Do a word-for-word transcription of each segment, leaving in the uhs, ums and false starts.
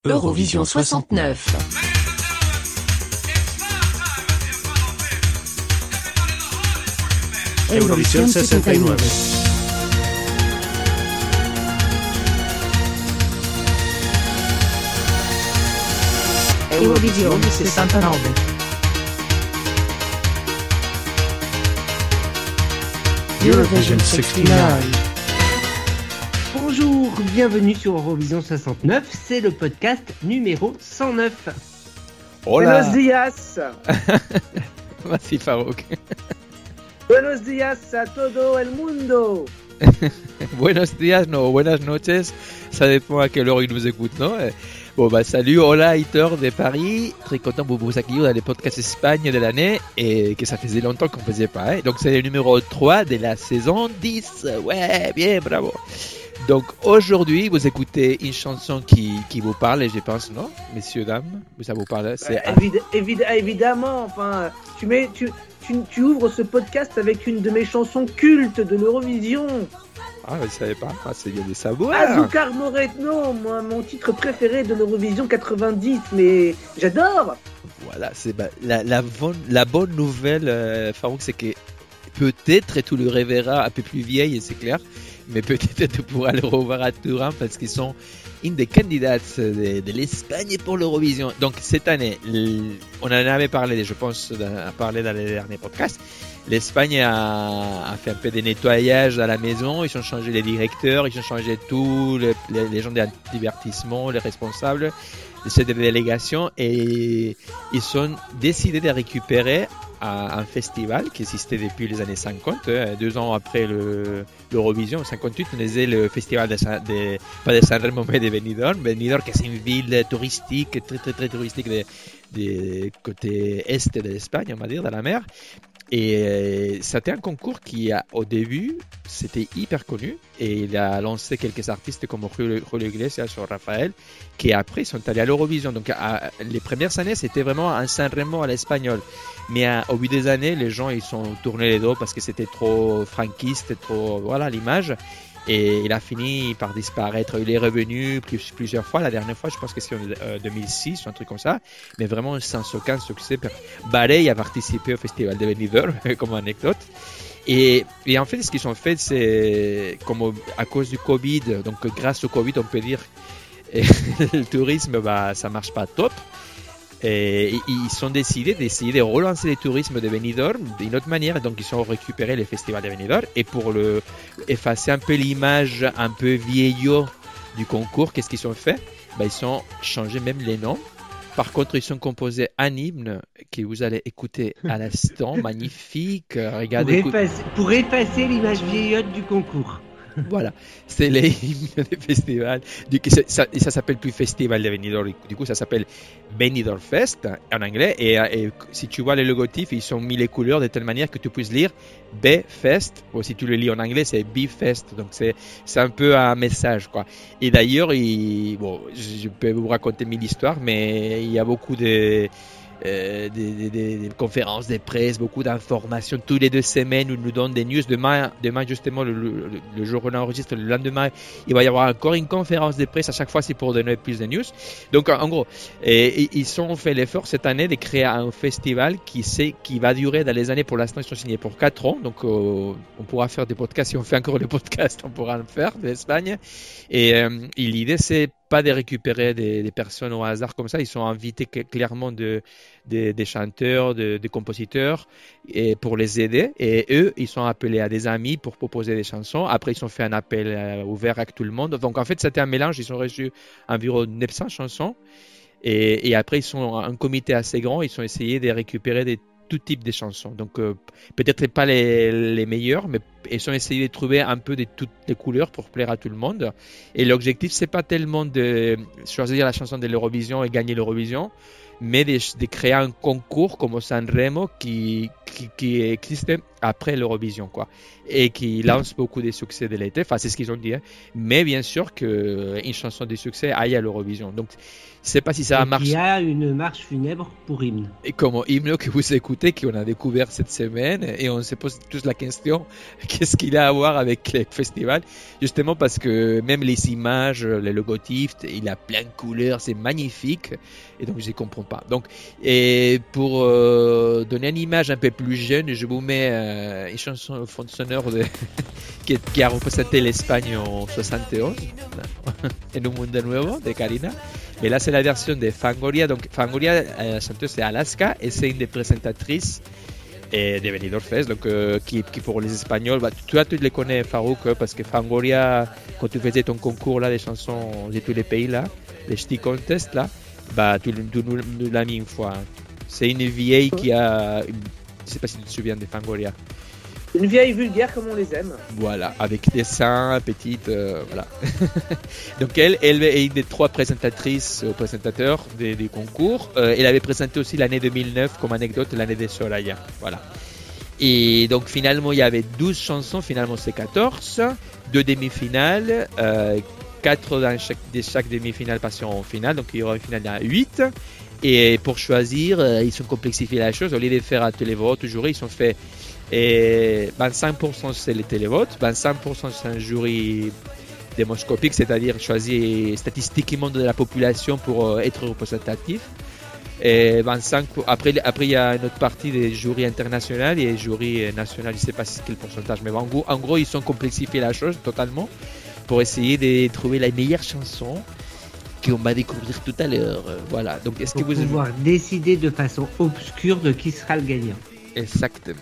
Eurovision soixante-neuf. Eurovisión sesenta y nueve. Eurovisión sesenta y nueve. Eurovision sixty-nine. Bonjour, bienvenue sur Eurovision soixante-neuf, c'est le podcast numéro cent neuf. Hola. Buenos días. Vas-y Farouk. Buenos días a todo el mundo. Buenos días, no, buenas noches, ça dépend à quelle heure ils nous écoutent, non? Bon bah salut, hola haters de Paris, très content de vous accueillir dans les podcasts Espagne de l'année et que ça faisait longtemps qu'on faisait pas, hein? Donc c'est le numéro trois de la saison dix, ouais, bien, bravo. Donc aujourd'hui vous écoutez une chanson qui, qui vous parle, je pense, non, messieurs, dames, ça vous parle, c'est... Bah, évid- évid- évidemment, enfin, tu, mets, tu, tu, tu ouvres ce podcast avec une de mes chansons cultes de l'Eurovision. Ah, je savais pas, ah, c'est bien des savoirs. Azucar Moreno, moi, mon titre préféré de l'Eurovision quatre-vingt-dix, mais j'adore. Voilà, c'est bah, la, la, bonne, la bonne nouvelle, euh, Farouk, c'est que peut-être tu le reverras un peu plus vieille, c'est clair, mais peut-être tu pourras le revoir à Turin parce qu'ils sont une des candidates de, de l'Espagne pour l'Eurovision. Donc cette année, on en avait parlé, je pense, à parler dans les derniers podcasts. L'Espagne a, a fait un peu de nettoyage à la maison, ils ont changé les directeurs, ils ont changé tous les, les, les gens de divertissement, les responsables de cette délégation et ils ont décidé de récupérer un festival qui existait depuis les années cinquante, deux ans après le, l'Eurovision. En cinquante-huit, on faisait le festival de, de, pas de Sanremo mais de Benidorm. Benidorm, qui est une ville touristique, très très très touristique de, de côté est de l'Espagne, on va dire, dans la mer. Et c'était un concours qui, au début, c'était hyper connu. Et il a lancé quelques artistes comme Julio Iglesias ou Rafael, qui après sont allés à l'Eurovision. Donc, à, les premières années, c'était vraiment un Sanremo à l'espagnol. Mais à, au bout des années, les gens, ils sont tournés les dos parce que c'était trop franquiste, trop, voilà, l'image. Et il a fini par disparaître. Il est revenu plus, plusieurs fois. La dernière fois, je pense que c'est en euh, deux mille six ou un truc comme ça. Mais vraiment sans aucun succès. Ballet a participé au festival de Benidorm, comme anecdote. Et, et en fait, ce qu'ils ont fait, c'est comme à cause du Covid. Donc, grâce au Covid, on peut dire le tourisme, bah, ça marche pas top. Et ils ont décidé d'essayer de relancer le tourisme de Benidorm d'une autre manière. Donc, ils ont récupéré le festival de Benidorm. Et pour le, effacer un peu l'image un peu vieillot du concours, qu'est-ce qu'ils ont fait? Ben, ils ont changé même les noms. Par contre, ils ont composé un hymne que vous allez écouter à l'instant. Magnifique. Regardez. Pour effacer, pour effacer l'image vieillotte du concours. Voilà, c'est l'hymne du festival. Du coup, ça, ça s'appelle plus Festival de Benidorm. Du coup, ça s'appelle Benidorm Fest en anglais. Et, et si tu vois les logotypes, ils ont mis les couleurs de telle manière que tu puisses lire B-Fest. Ou si tu le lis en anglais, c'est B-Fest. Donc, c'est, c'est un peu un message, quoi. Et d'ailleurs, il, bon, je peux vous raconter mille histoires, mais il y a beaucoup de... Euh, des, des, des conférences de presse, beaucoup d'informations tous les deux semaines où ils nous donnent des news. Demain, demain justement, le, le, le jour où on enregistre, le lendemain, il va y avoir encore une conférence de presse. À chaque fois, c'est pour donner plus de news. Donc, en, en gros, et, et, ils ont fait l'effort cette année de créer un festival qui, sait, qui va durer dans les années. Pour l'instant, ils sont signés pour quatre ans. Donc, euh, on pourra faire des podcasts. Si on fait encore les podcasts, on pourra le faire de l'Espagne. Et, euh, et l'idée, c'est pas de récupérer des, des personnes au hasard comme ça. Ils sont invités clairement de, de, des chanteurs, de, des compositeurs et pour les aider. Et eux, ils sont appelés à des amis pour proposer des chansons. Après, ils ont fait un appel euh, ouvert avec tout le monde. Donc, en fait, c'était un mélange. Ils ont reçu environ neuf cents chansons. Et, et après, ils sont un comité assez grand. Ils ont essayé de récupérer des tout type de chansons. Donc, euh, peut-être pas les, les meilleures, mais ils ont essayé de trouver un peu de toutes les couleurs pour plaire à tout le monde. Et l'objectif, c'est pas tellement de choisir la chanson de l'Eurovision et gagner l'Eurovision, mais de, de créer un concours comme au Sanremo qui, qui, qui existe après l'Eurovision, quoi, et qui lance beaucoup de succès de l'été. Enfin, c'est ce qu'ils ont dit, hein. Mais bien sûr qu'une chanson de succès aille à l'Eurovision. Donc, je ne sais pas si ça a marché. Il y a une marche funèbre pour hymne. Et comme hymne que vous écoutez, qu'on a découvert cette semaine, et on se pose tous la question, qu'est-ce qu'il a à voir avec le festival? Justement parce que même les images, le logotype, il a plein de couleurs, c'est magnifique. Et donc je ne comprends pas. Donc, et pour euh, donner une image un peu plus jeune, je vous mets euh, une chanson sonore de qui, qui a représenté l'Espagne en soixante et onze, En un mundo nuevo de Karina. Mais là, c'est la version de Fangoria. Donc, Fangoria, la chanteuse, c'est Alaska et c'est une des présentatrices et de Benidorm Fest, donc euh, qui, qui pour les Espagnols, bah, toi tu les connais Farouk, parce que Fangoria, quand tu faisais ton concours là, des chansons de tous les pays là, les Ch'ti Contest là, bah tu, tu nous, nous l'as mis une fois. Hein. C'est une vieille qui a, une, je sais pas si tu te souviens de Fangoria. Une vieille vulgaire comme on les aime. Voilà, avec des seins petites, euh, voilà. Donc elle, elle est une des trois présentatrices, euh, présentateurs des, des concours. Euh, elle avait présenté aussi l'année deux mille neuf comme anecdote, l'année des Soraya. Voilà. Et donc finalement il y avait douze chansons, finalement c'est quatorze, deux demi-finales, euh, quatre dans chaque, de chaque demi-finale passant en finale, donc il y aura une finale à huit. Et pour choisir, euh, ils ont complexifié la chose. Au lieu de faire un télévote toujours, ils ont fait et vingt-cinq pour cent c'est les télévotes, vingt-cinq pour cent c'est un jury démoscopique, c'est-à-dire choisir statistiquement de la population pour euh, être représentatif. Et vingt-cinq pour... après, après, il y a une autre partie des jurys internationaux et des jurys nationaux, je ne sais pas si c'est quel pourcentage, mais en gros, en gros, ils ont complexifié la chose totalement pour essayer de trouver la meilleure chanson qu'on va découvrir tout à l'heure. Voilà. Donc, est-ce pour que vous pouvoir décider de façon obscure de qui sera le gagnant. Exactement.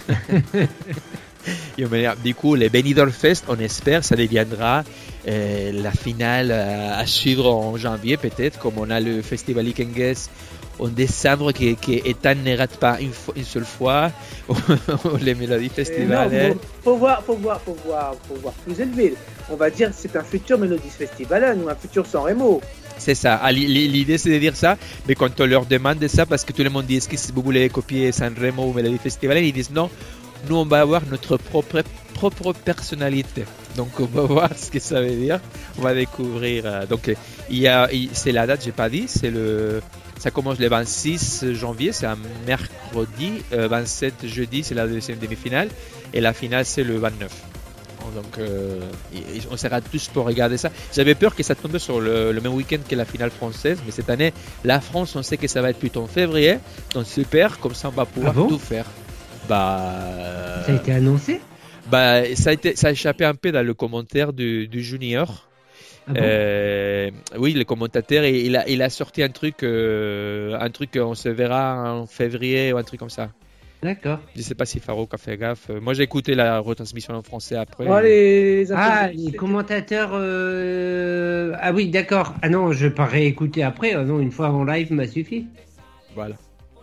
Du coup, les Benidorm Fest, on espère, ça deviendra euh, la finale euh, à suivre en janvier peut-être, comme on a le Festival Ikengues en décembre qui, qui Ethan ne rate pas une, une seule fois, les Mélodies Festival. Non, faut, faut voir, faut voir, faut voir, faut voir plus élevé. On va dire que c'est un futur Mélodies Festival ou un futur San Remo. C'est ça. Ah, l'idée, c'est de dire ça, mais quand on leur demande ça, parce que tout le monde dit est-ce que si vous voulez copier San Remo ou Mélodie Festival, ils disent non, nous on va avoir notre propre, propre personnalité. Donc on va voir ce que ça veut dire. On va découvrir. Donc il y a, c'est la date, j'ai pas dit, c'est le, ça commence le vingt-six janvier, c'est un mercredi, euh, vingt-sept jeudi, c'est la deuxième demi-finale, et la finale c'est le vingt-neuf. Donc euh, on sera tous pour regarder ça. J'avais peur que ça tombe sur le, le même week-end que la finale française, mais cette année, la France, on sait que ça va être plutôt en février, donc super, comme ça on va pouvoir ah bon tout faire. Bah, ça a été annoncé? Bah, ça a été, ça a échappé un peu dans le commentaire du, du junior. Ah bon euh, oui, le commentateur, il a, il a sorti un truc, euh, un truc on se verra en février ou un truc comme ça. D'accord. Je ne sais pas si Farouk a fait gaffe. Moi, j'ai écouté la retransmission en français après. Oh, les... Ah, les commentateurs. Euh... Ah oui, d'accord. Ah non, je vais pas réécouter après. Ah non, une fois en live m'a suffi. Voilà.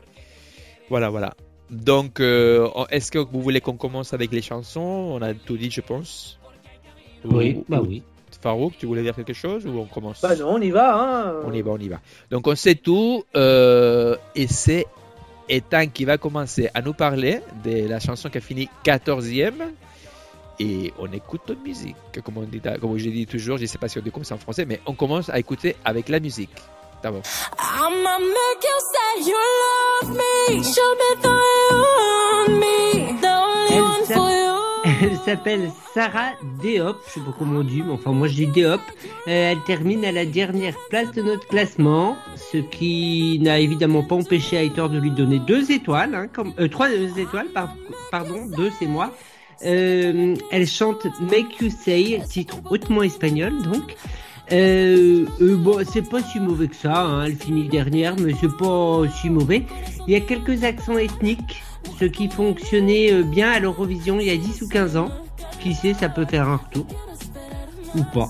Voilà, voilà. Donc, euh, est-ce que vous voulez qu'on commence avec les chansons? On a tout dit, je pense. Oui, ou, bah ou... oui. Farouk, tu voulais dire quelque chose ou on commence? Bah non, on y va. Hein. On y va, on y va. Donc, on sait tout. Euh, et c'est Ethan qui va commencer à nous parler de la chanson qui a fini quatorzième. Et on écoute la musique. Comme, on dit, comme je dis toujours, je ne sais pas si on dit comme ça en français, mais on commence à écouter avec la musique. D'abord. I'ma make you say you love me. Show me the you want me. The only one for you. Elle s'appelle Sarah Diop, je sais pas comment on dit, mais enfin moi je dis Diop. Euh, elle termine à la dernière place de notre classement, ce qui n'a évidemment pas empêché Aitor de lui donner deux étoiles, hein, comme, euh, trois étoiles, par, pardon, deux c'est moi. Euh, elle chante Make You Say, titre hautement espagnol donc. Euh, euh, bon, c'est pas si mauvais que ça, hein, elle finit dernière, mais c'est pas si mauvais. Il y a quelques accents ethniques, ce qui fonctionnait bien à l'Eurovision il y a dix ou quinze ans. Qui sait, ça peut faire un retour. Ou pas.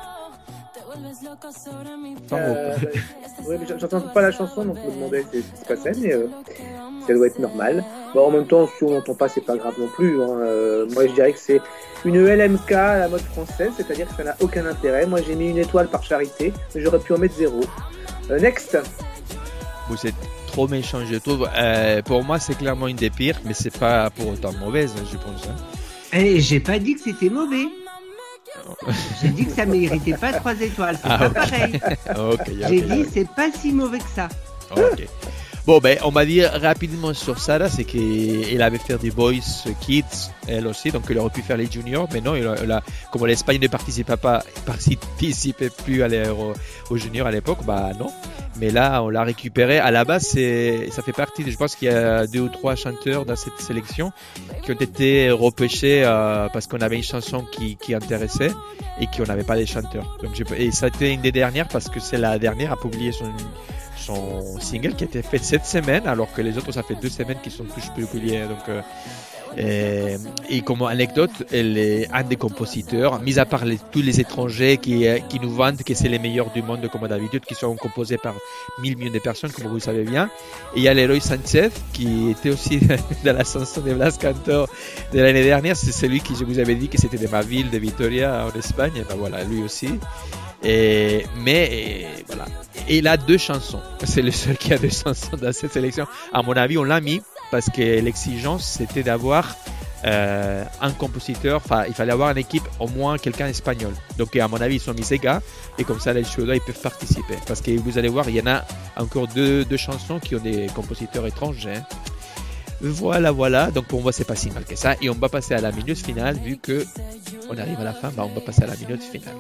Euh, ouais, mais j'entends pas la chanson, donc je me demandais si c'est pas ça, mais euh, ça doit être normal. Bon, en même temps, si on n'entend pas, c'est pas grave non plus. Hein. Euh, moi, je dirais que c'est une L M K à la mode française, c'est-à-dire que ça n'a aucun intérêt. Moi, j'ai mis une étoile par charité, mais j'aurais pu en mettre zéro. Euh, next. Vous êtes trop méchant, je trouve. Euh, pour moi, c'est clairement une des pires, mais c'est pas pour autant mauvaise, je pense. Hein. Et j'ai pas dit que c'était mauvais. J'ai dit que ça méritait pas trois étoiles, c'est ah, pas okay. pareil. Okay, okay, j'ai dit c'est pas si mauvais que ça. Ok. Bon, ben, on va dire rapidement sur Sarah, c'est qu'elle avait fait des Boys Kids, elle aussi, donc elle aurait pu faire les juniors, mais non, elle a, elle a, comme l'Espagne ne participait pas, participait plus à aux, aux juniors à l'époque, bah non. Mais là, on l'a récupéré. À la base, c'est, ça fait partie, de, je pense qu'il y a deux ou trois chanteurs dans cette sélection qui ont été repêchés euh, parce qu'on avait une chanson qui, qui intéressait et qu'on n'avait pas les chanteurs. Donc, et ça a été une des dernières parce que c'est la dernière à publier son son single qui a été fait cette semaine, alors que les autres, ça fait deux semaines qu'ils sont tous publiés. Donc, euh, et, et comme anecdote, elle est un des compositeurs, mis à part les, tous les étrangers qui, qui nous vantent que c'est les meilleurs du monde, comme d'habitude, qui sont composés par mille millions de personnes, comme vous le savez bien. Et il y a Leroy Sanchez, qui était aussi dans la chanson de Blas Canto de l'année dernière. C'est celui qui, je vous avais dit que c'était de ma ville, de Vitoria, en Espagne. Et ben voilà, lui aussi. Et, mais et, voilà, et il a deux chansons. C'est le seul qui a deux chansons dans cette sélection. À mon avis, on l'a mis parce que l'exigence c'était d'avoir euh, un compositeur. Enfin, il fallait avoir une équipe, au moins quelqu'un espagnol. Donc, à mon avis, ils sont mis ces gars et comme ça, les Suédois ils peuvent participer. Parce que vous allez voir, il y en a encore deux, deux chansons qui ont des compositeurs étrangers. Voilà, voilà. Donc pour moi, c'est pas si mal que ça. Et on va passer à la minute finale, vu que on arrive à la fin. Bah, on va passer à la minute finale.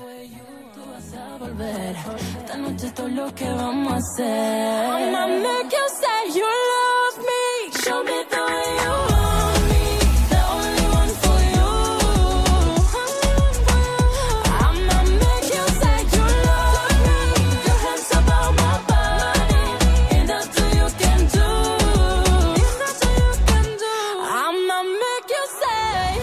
Esta noche esto es lo que vamos a hacer. I'ma make you say you love me. Show me the way you want me. The only one for you. I'ma make you say you love me. Your hands about my body. Ain't nothing you can do. Ain't nothing you can do. I'ma make you say.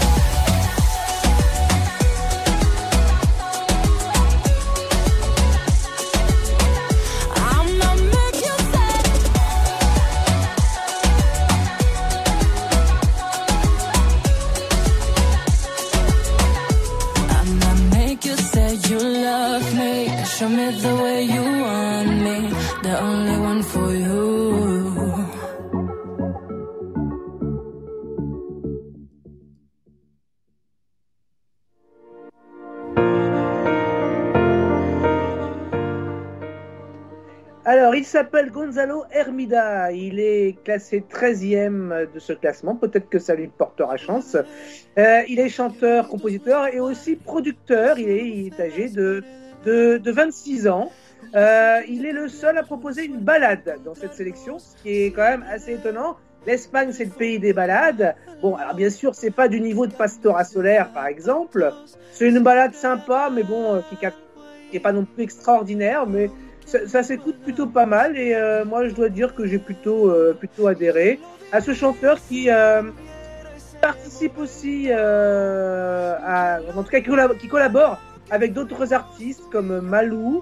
Show me the way you want me, the only one for you. Alors, il s'appelle Gonzalo Hermida. Il est classé treizième de ce classement. Peut-être que ça lui portera chance. Euh, il est chanteur, compositeur et aussi producteur. Il est, il est âgé de De, de vingt-six ans. Euh, il est le seul à proposer une balade dans cette sélection, ce qui est quand même assez étonnant. L'Espagne, c'est le pays des balades. Bon, alors bien sûr, c'est pas du niveau de Pastora Soler, par exemple. C'est une balade sympa, mais bon, euh, qui, qui est pas non plus extraordinaire, mais ça, ça s'écoute plutôt pas mal. Et euh, moi, je dois dire que j'ai plutôt, euh, plutôt adhéré à ce chanteur qui euh, participe aussi, euh, à, en tout cas, qui collabore, qui collabore avec d'autres artistes comme Malou.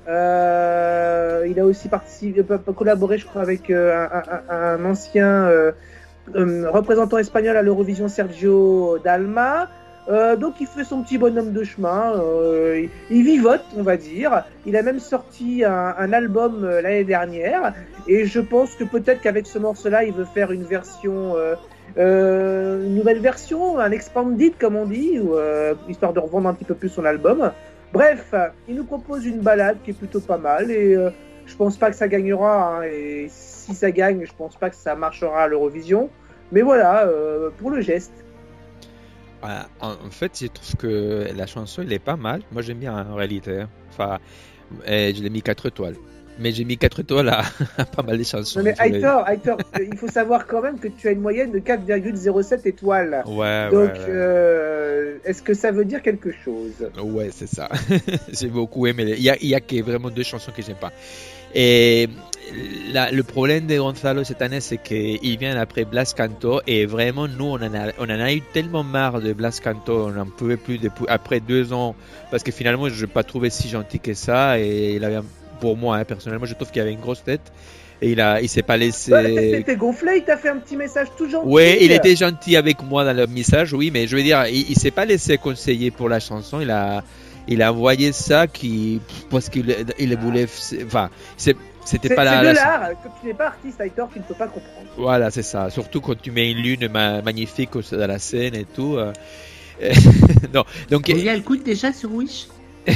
Euh, il a aussi participé, collaboré, je crois, avec euh, un, un, un ancien euh, euh, représentant espagnol à l'Eurovision, Sergio Dalma. Euh, donc il fait son petit bonhomme de chemin. Euh, il, il vivote, on va dire. Il a même sorti un, un album euh, l'année dernière. Et je pense que peut-être qu'avec ce morceau-là, il veut faire une version... Euh, Euh, une nouvelle version, un expanded comme on dit, ou, euh, histoire de revendre un petit peu plus son album. Bref, il nous propose une balade qui est plutôt pas mal et euh, je pense pas que ça gagnera, hein, et si ça gagne, je pense pas que ça marchera à l'Eurovision, mais voilà, euh, pour le geste. Voilà. En, en fait, je trouve que la chanson, elle est pas mal. Moi, j'aime bien en réalité. Enfin, je l'ai mis quatre étoiles. Mais j'ai mis quatre étoiles à, à pas mal de chansons. Non mais Aitor, Aitor, il faut savoir quand même que tu as une moyenne de quatre virgule zéro sept étoiles. Ouais, Donc, ouais, ouais. Euh, est-ce que ça veut dire quelque chose? Ouais, c'est ça. J'ai beaucoup aimé. Il y a, il y a que vraiment deux chansons que j'aime pas. Et la, le problème de Gonzalo cette année, c'est qu'il vient après Blas Canto et vraiment, nous, on en a, on en a eu tellement marre de Blas Canto, on n'en pouvait plus depuis, après deux ans, parce que finalement, je n'ai pas trouvé si gentil que ça et il avait un pour moi, hein, personnellement, je trouve qu'il avait une grosse tête et il a, il s'est pas laissé. Ouais, t'étais gonflé, il t'a fait un petit message tout gentil. Oui, il était gentil avec moi dans le message, oui, mais je veux dire, il, il s'est pas laissé conseiller pour la chanson. Il a, il a envoyé ça qui, parce qu'il, il voulait, enfin, c'est, c'était c'est, pas c'est la. de la... l'art. Quand tu n'es pas artiste, Aitor, tu ne peux pas comprendre. Voilà, c'est ça. Surtout quand tu mets une lune ma- magnifique dans la scène et tout. Euh... non, donc. Combien elle coûte déjà sur Wish?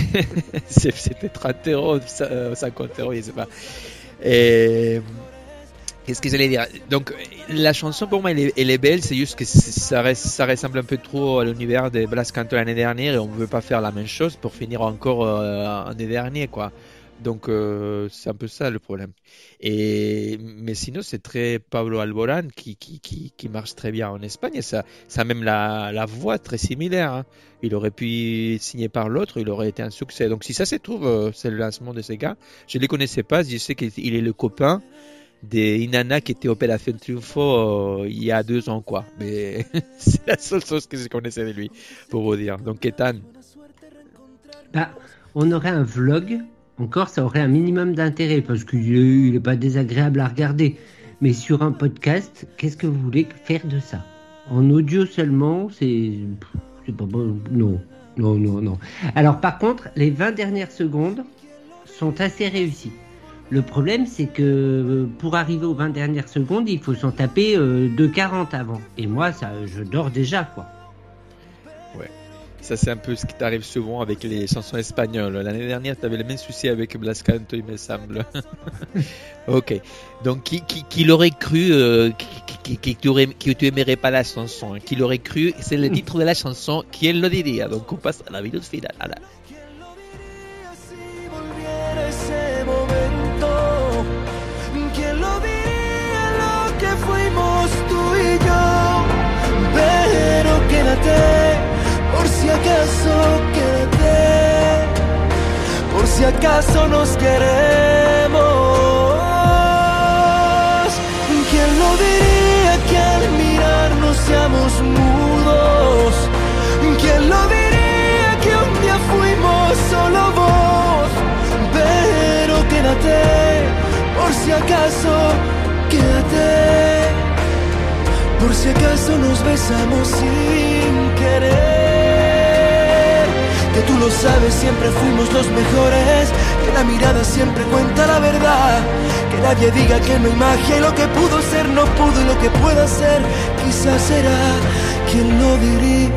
C'était trente euros, cinquante euros, je sais pas. Et Qu'est-ce que j'allais dire? Donc, la chanson pour moi, elle est, elle est belle, c'est juste que ça, reste, ça ressemble un peu trop à l'univers de Blas Canto l'année dernière et on ne veut pas faire la même chose pour finir encore euh, l'année dernière, quoi. Donc, euh, c'est un peu ça le problème. Et, mais sinon, c'est très Pablo Alborán qui, qui, qui, qui marche très bien en Espagne et ça, ça a même la, la voix très similaire. Hein. Il aurait pu signer par l'autre, il aurait été un succès. Donc, si ça se trouve, c'est le lancement de ces gars. Je ne les connaissais pas, je sais qu'il est le copain des Inanna qui était au Operación Triunfo euh, il y a deux ans, quoi. Mais c'est la seule chose que je connaissais de lui, pour vous dire. Donc, Ethan. Bah, on aurait un vlog. Encore, ça aurait un minimum d'intérêt parce qu'il n'est pas désagréable à regarder. Mais sur un podcast, qu'est-ce que vous voulez faire de ça? En audio seulement, c'est... c'est pas bon. Non, non, non, non. Alors par contre, les vingt dernières secondes sont assez réussies. Le problème, c'est que pour arriver aux vingt dernières secondes, il faut s'en taper euh, deux quarante avant. Et moi, ça, je dors déjà, quoi. Ouais. Ça, c'est un peu ce qui t'arrive souvent avec les chansons espagnoles. L'année dernière, tu avais le même souci avec Blas Canto, il me semble. Ok. Donc, qui, qui, qui l'aurait cru euh, qui, qui, qui, tu aurais, qui tu aimerais pas la chanson? Qui l'aurait cru? C'est le titre de la chanson. Qui le dirait? Donc, on passe à la vidéo finale. À la... Por si acaso quédate, por si acaso nos queremos. ¿Quién lo diría que al mirarnos seamos mudos? ¿Quién lo diría que un día fuimos solo voz? Pero quédate, por si acaso quédate, por si acaso nos besamos sin querer. Que tú lo sabes, siempre fuimos los mejores, que la mirada siempre cuenta la verdad, que nadie diga que no hay magia y lo que pudo ser no pudo y lo que pueda ser quizás será. ¿Quién lo diría?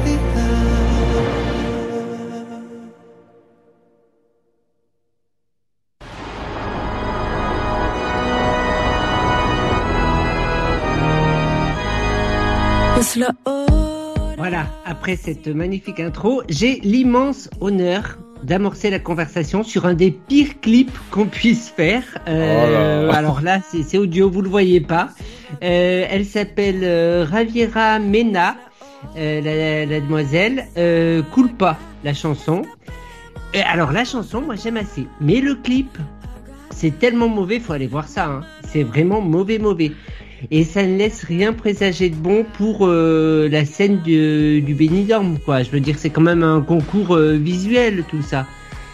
Voilà, après cette magnifique intro, j'ai l'immense honneur d'amorcer la conversation sur un des pires clips qu'on puisse faire. Euh, oh là. Alors là, c'est, c'est audio, vous le voyez pas. Euh, elle s'appelle euh, Javiera Mena, euh, la, la demoiselle. Euh, Culpa, la chanson. Et alors la chanson, moi j'aime assez. Mais le clip, c'est tellement mauvais, faut aller voir ça. Hein. C'est vraiment mauvais, mauvais. Et ça ne laisse rien présager de bon pour euh, la scène de, du Benidorm, quoi. Je veux dire, c'est quand même un concours euh, visuel, tout ça.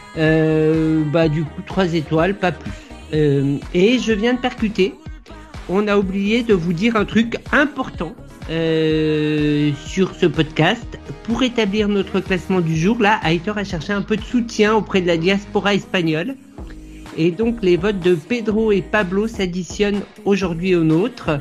Euh, bah, du coup, trois étoiles, pas plus. Euh, et je viens de percuter. On a oublié de vous dire un truc important euh, sur ce podcast. Pour établir notre classement du jour, là, Aitor a cherché un peu de soutien auprès de la diaspora espagnole. Et donc les votes de Pedro et Pablo s'additionnent aujourd'hui aux nôtres.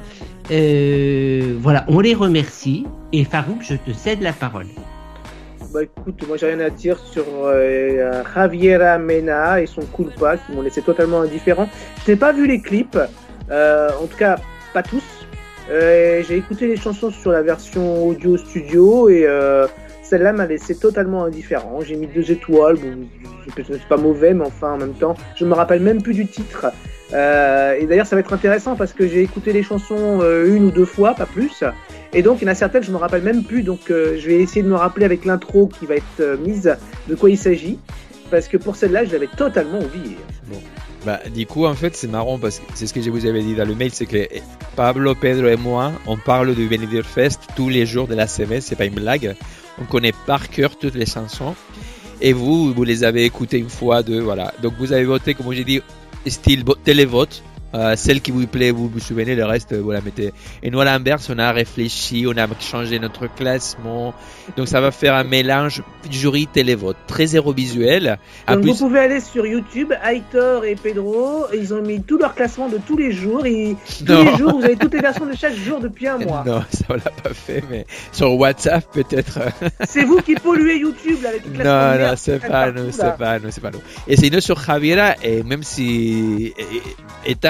Euh, voilà, on les remercie. Et Farouk, je te cède la parole. Bah écoute, moi j'ai rien à dire sur euh, Javiera Mena et son Culpa qui m'ont laissé totalement indifférent. Je n'ai pas vu les clips, euh, en tout cas pas tous. Euh, j'ai écouté les chansons sur la version audio studio et euh, celle-là m'a laissé totalement indifférent. J'ai mis deux étoiles, bon, c'est pas mauvais, mais enfin en même temps, je me rappelle même plus du titre. Euh, et d'ailleurs, ça va être intéressant parce que j'ai écouté les chansons euh, une ou deux fois, pas plus. Et donc, il y en a certaines, je me rappelle même plus. Donc, euh, je vais essayer de me rappeler avec l'intro qui va être euh, mise de quoi il s'agit. Parce que pour celle-là, je l'avais totalement oublié. Bon. Bah, du coup, en fait, c'est marrant parce que c'est ce que je vous avais dit dans le mail, c'est que Pablo, Pedro et moi, on parle du Benidorm Fest tous les jours de la semaine, c'est pas une blague. On connaît par cœur toutes les chansons. Et vous, vous les avez écoutées une fois, deux, voilà. Donc, vous avez voté, comme j'ai dit, style télévote. Euh, celle qui vous plaît, vous vous souvenez, le reste, vous la mettez. Et nous, à l'inverse, on a réfléchi, on a changé notre classement. Donc, ça va faire un mélange jury télévote, très zéro-visuel. Donc, plus... vous pouvez aller sur YouTube, Aitor et Pedro, ils ont mis tout leur classement de tous les jours. Et tous non. les jours, vous avez toutes les versions de chaque jour depuis un mois. Non, ça, on l'a pas fait, mais sur WhatsApp, peut-être. C'est vous qui polluez YouTube, là, avec le classement. Non, de merde, non, c'est pas partout, nous, là. c'est pas nous, c'est pas nous. Et sinon, sur Javiera, et même si, étant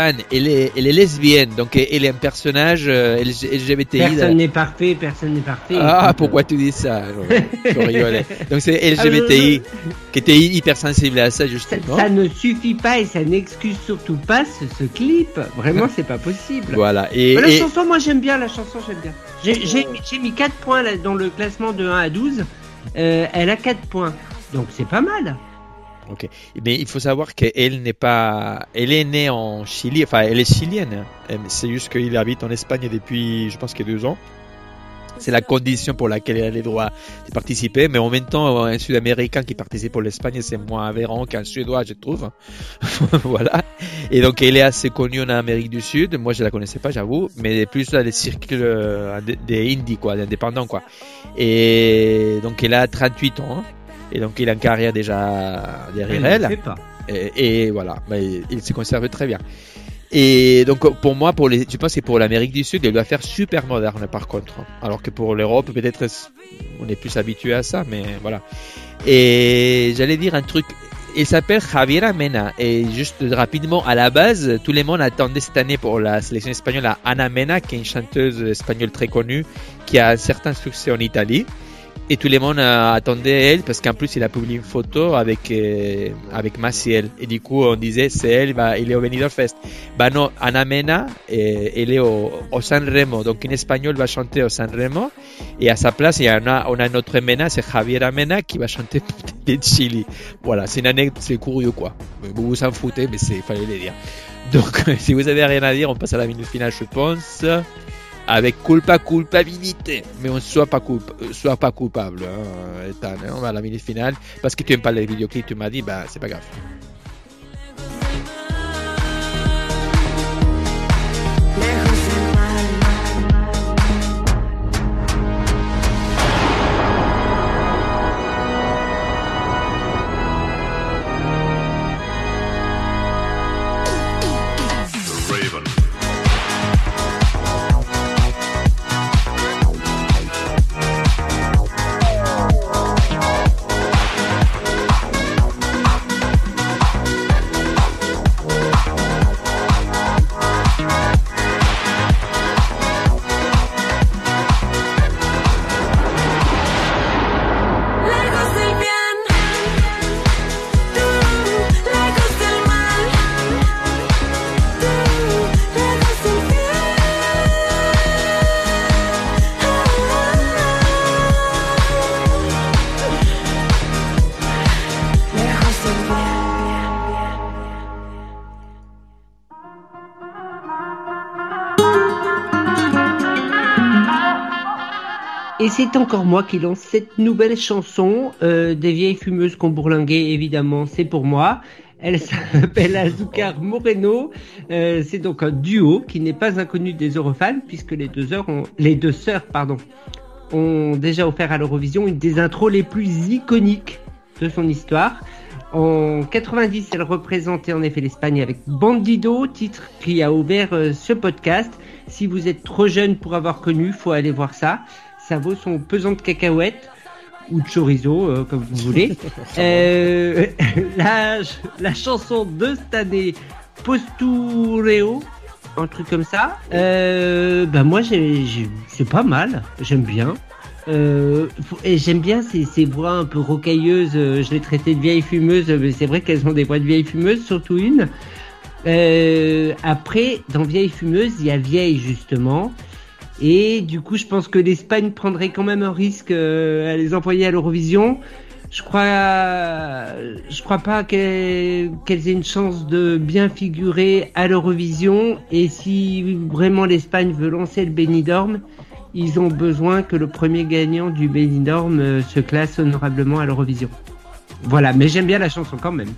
Ethan, elle est, elle est lesbienne, donc elle est un personnage euh, L G B T I. Personne n'est parfait, personne n'est parfait. Ah, pourquoi tu dis ça? Je, je rigolais. Donc c'est L G B T I Ah, je- qui était hypersensible à ça, Ça, justement. ça ne suffit pas et ça n'excuse surtout pas ce, ce clip. Vraiment, c'est pas possible. Voilà. Et, Mais la et- chanson, moi j'aime bien, la chanson, j'aime bien. J'ai, j'ai, j'ai mis quatre points là, dans le classement de un à douze. Euh, elle a quatre points. Donc c'est pas mal. Ok. Mais il faut savoir qu'elle n'est pas, elle est née en Chili, enfin elle est chilienne. hein. C'est juste qu'il habite en Espagne depuis, je pense que deux ans. C'est la condition pour laquelle elle a les droits de participer. Mais en même temps, un Sud-Américain qui participe pour l'Espagne, c'est moins aberrant qu'un Suédois, je trouve. Voilà. Et donc elle est assez connue en Amérique du Sud. Moi, je la connaissais pas, j'avoue, mais plus dans les cercles euh, des des indies, quoi, d'indépendants, quoi. Et donc elle a trente-huit ans. hein. Et donc il a une carrière déjà derrière Elle ne elle. le fait pas. Et, et voilà, mais il, il se conserve très bien. Et donc pour moi, pour les, je pense que pour l'Amérique du Sud, elle doit faire super moderne par contre. Alors que pour l'Europe, peut-être on est plus habitué à ça, mais voilà. Et j'allais dire un truc. Il s'appelle Javiera Mena. Et juste rapidement, à la base, tout le monde attendait cette année pour la sélection espagnole à Ana Mena, qui est une chanteuse espagnole très connue, qui a un certain succès en Italie. Et tout le monde euh, attendait elle parce qu'en plus il a publié une photo avec euh, avec Maciel et du coup on disait c'est elle, bah, il est au Benidorm Fest. Bah non, Ana Mena, euh, elle est au, au San Remo, donc une espagnole va chanter au San Remo et à sa place il y en a, on a notre Mena, c'est Javiera Mena qui va chanter de Chili. Voilà, c'est une anecdote, c'est curieux quoi. Vous vous en foutez, mais c'est fallait le dire. Donc si vous avez rien à dire, on passe à la minute finale, je pense. Avec culpa culpabilité, mais on ne soit pas, culp soit pas coupable. Hein, Ethan, hein, on va à la minute finale. Parce que tu n'aimes pas les vidéoclips, tu m'as dit, bah c'est pas grave. Lejos del bien, tú, lejos del mal, tú, lejos del bien. Lejos del Et c'est encore moi qui lance cette nouvelle chanson euh, des vieilles fumeuses qu'on bourlinguait, évidemment, c'est pour moi. Elle s'appelle Azúcar Moreno. Euh, c'est donc un duo qui n'est pas inconnu des Eurofans puisque les deux heures ont, les deux sœurs, pardon, ont déjà offert à l'Eurovision une des intros les plus iconiques de son histoire. En quatre-vingt-dix, elle représentait en effet l'Espagne avec Bandido, titre qui a ouvert euh, ce podcast. Si vous êtes trop jeune pour avoir connu, faut aller voir ça. Ça vaut son pesant de cacahuètes ou de chorizo, euh, comme vous voulez. euh, la, la chanson de cette année, Postureo, un truc comme ça. Euh, bah moi, j'ai, j'ai, c'est pas mal. J'aime bien. Euh, et j'aime bien ces, ces voix un peu rocailleuses. Je les traitais de vieilles fumeuses, mais c'est vrai qu'elles ont des voix de vieilles fumeuses, surtout une. Euh, après, dans vieilles fumeuses, il y a vieille justement. Et du coup, je pense que l'Espagne prendrait quand même un risque euh, à les envoyer à l'Eurovision. Je crois, je crois pas qu'elles, qu'elles aient une chance de bien figurer à l'Eurovision. Et si vraiment l'Espagne veut lancer le Benidorm, ils ont besoin que le premier gagnant du Benidorm euh, se classe honorablement à l'Eurovision. Voilà, mais j'aime bien la chanson quand même.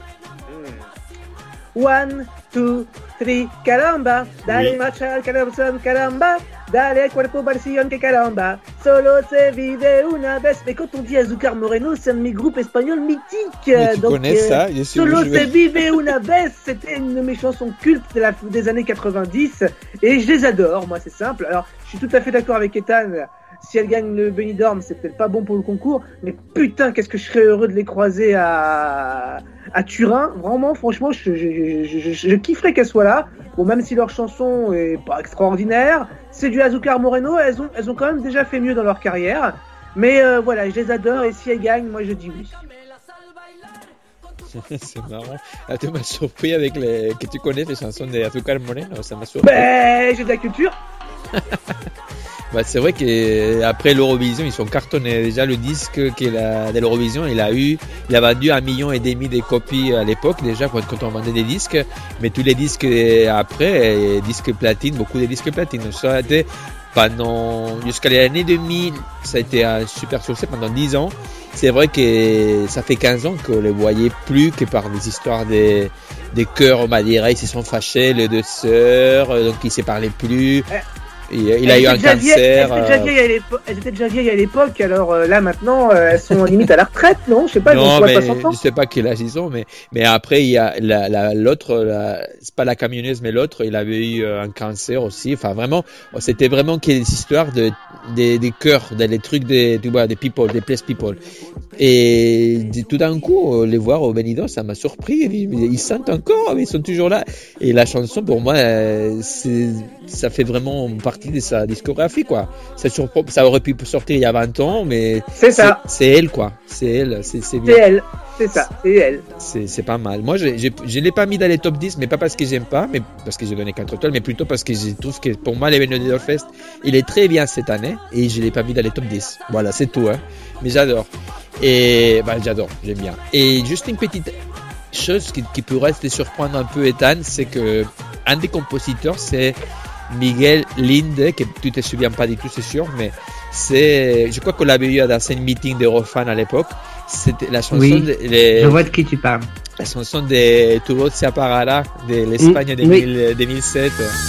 One, two, three, caramba, dale Oui. marcha al corazón, caramba, dale cuerpo barcillon que caramba, solo se vive una vez. Mais quand on dit Azúcar Moreno, c'est un de mes groupes espagnols mythiques. Mais tu Donc, connais euh, ça, je suis Solo je vais- se vive una vez, c'était une de mes chansons cultes de la- des années quatre-vingt-dix et je les adore, moi c'est simple. Alors je suis tout à fait d'accord avec Ethan, si elle gagne le Benidorm c'est peut-être pas bon pour le concours, mais putain qu'est-ce que je serais heureux de les croiser à, à Turin, vraiment franchement je, je, je, je, je kifferais qu'elle soit là. Bon, même si leur chanson est pas extraordinaire, c'est du Azúcar Moreno, elles ont, elles ont quand même déjà fait mieux dans leur carrière. Mais euh, voilà, je les adore et si elles gagnent, moi je dis oui. C'est marrant. Ah, tu m'as surpris avec les... que tu connais les chansons d'Azúcar Moreno, ça m'a surpris. Ben, j'ai de la culture. Bah, c'est vrai qu'après l'Eurovision, ils sont cartonnés. Déjà, le disque qu'il a, de l'Eurovision, il a eu, il a vendu un million et demi de copies à l'époque, déjà, quand, quand on vendait des disques. Mais tous les disques après, disques platine, beaucoup de disques platine. Ça a été pendant, jusqu'à l'année deux mille, ça a été un super succès pendant dix ans. C'est vrai que ça fait quinze ans qu'on les voyait plus que par des histoires des, des chœurs au Madeira. Ils se sont fâchés, les deux sœurs, donc ils ne se parlaient plus. Il, il a eu un cancer. Vieilles, elles étaient déjà vieilles à l'époque, alors euh, là maintenant euh, elles sont limite à la retraite, non? Je sais pas, non, mais je sais pas quel âge ils ont, mais, mais après il y a la, la, l'autre, la, c'est pas la camionneuse, mais l'autre, il avait eu un cancer aussi. Enfin vraiment, c'était vraiment des histoires de, des, des cœurs, des, des trucs des, tu vois, des people, des place people. Et tout d'un coup, les voir au Benidorm, ça m'a surpris. Ils, ils sentent encore, ils sont toujours là. Et la chanson, pour moi, c'est, ça fait vraiment partie de sa discographie, quoi. Ça, surprend, ça aurait pu sortir il y a vingt ans, mais c'est ça. C'est, c'est elle, quoi. C'est elle, c'est, c'est bien. C'est elle, c'est ça, c'est elle. C'est, c'est pas mal. Moi, je, je, je l'ai pas mis dans les top dix, mais pas parce que j'aime pas, mais parce que j'ai donné quatre étoiles, mais plutôt parce que je trouve que pour moi, les Benidorm Fest, il est très bien cette année, et je l'ai pas mis dans les top dix. Voilà, c'est tout, hein. Mais j'adore. Et, bah, j'adore, j'aime bien. Et juste une petite chose qui, qui pourrait te surprendre un peu, Ethan, c'est que un des compositeurs, c'est Miguel Linde, que tu te souviens pas du tout, c'est sûr, mais c'est, je crois qu'on l'avait eu dans un meeting d'Eurofan à l'époque. C'était la chanson oui, de, les, je vois de qui tu parles. La chanson de Tu voz se apagará de l'Espagne de oui. deux mille sept.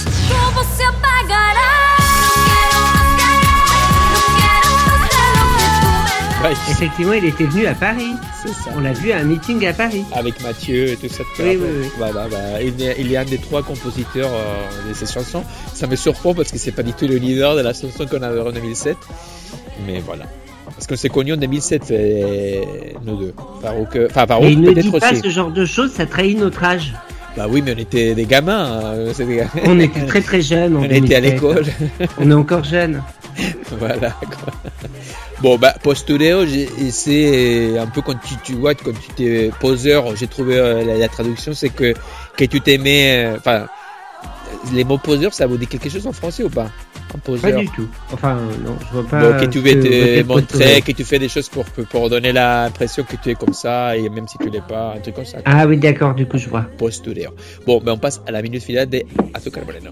Ouais. Effectivement, il était venu à Paris. C'est ça. On l'a vu à un meeting à Paris. Avec Mathieu et tout ça. Oui, oui, oui. Voilà, bah, il, est, il est un des trois compositeurs euh, de cette chanson. Ça me surprend parce que c'est pas du tout le leader de la chanson qu'on avait en deux mille sept. Mais voilà. Parce qu'on s'est connus en deux mille sept, euh, nous deux. Farouk, enfin, Farouk, mais il ne peut-être dit pas aussi. Ce genre de choses, ça trahit notre âge. Bah oui, mais on était des gamins. Hein. C'est des gamins. On était très très jeunes. En on deux mille sept. était à l'école. On est encore jeunes. Voilà, quoi. Bon, bah, Postureo, c'est un peu quand tu, tu vois, quand tu t'es poseur, j'ai trouvé euh, la, la traduction, c'est que, que tu t'aimais, enfin, euh, les mots poseur, ça vous dit quelque chose en français ou pas? Un poseur. Pas du tout. Enfin, non, je vois pas. Donc, que tu veux te montrer, Postureo. que tu fais des choses pour, pour donner l'impression que tu es comme ça, et même si tu l'es pas, un truc comme ça. Ah oui, d'accord, du coup, je vois. Postureo. Bon, ben, on passe à la minute finale de Azúcar Moreno.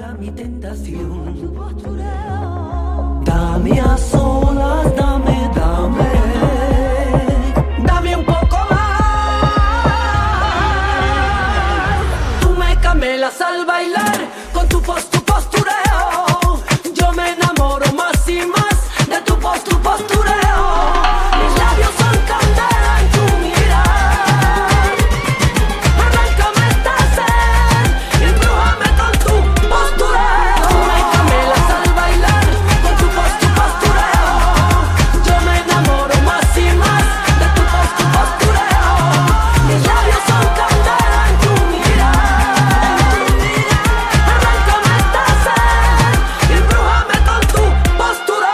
Dame a solas, dame, dame, dame un poco más. Tú me camelas al bailar con tu post, tu postureo. Yo me enamoro más y más de tu post, tu postureo. Mis labios son candela en tu mirar. Arráncame esta sed y embrújame con tu postureo. Tú me camelas al bailar con tu post, tu postureo. Yo me enamoro más y más de tu post, tu postureo. Mis labios son candela en tu mirar. Arráncame esta sed y embrújame con tu postureo.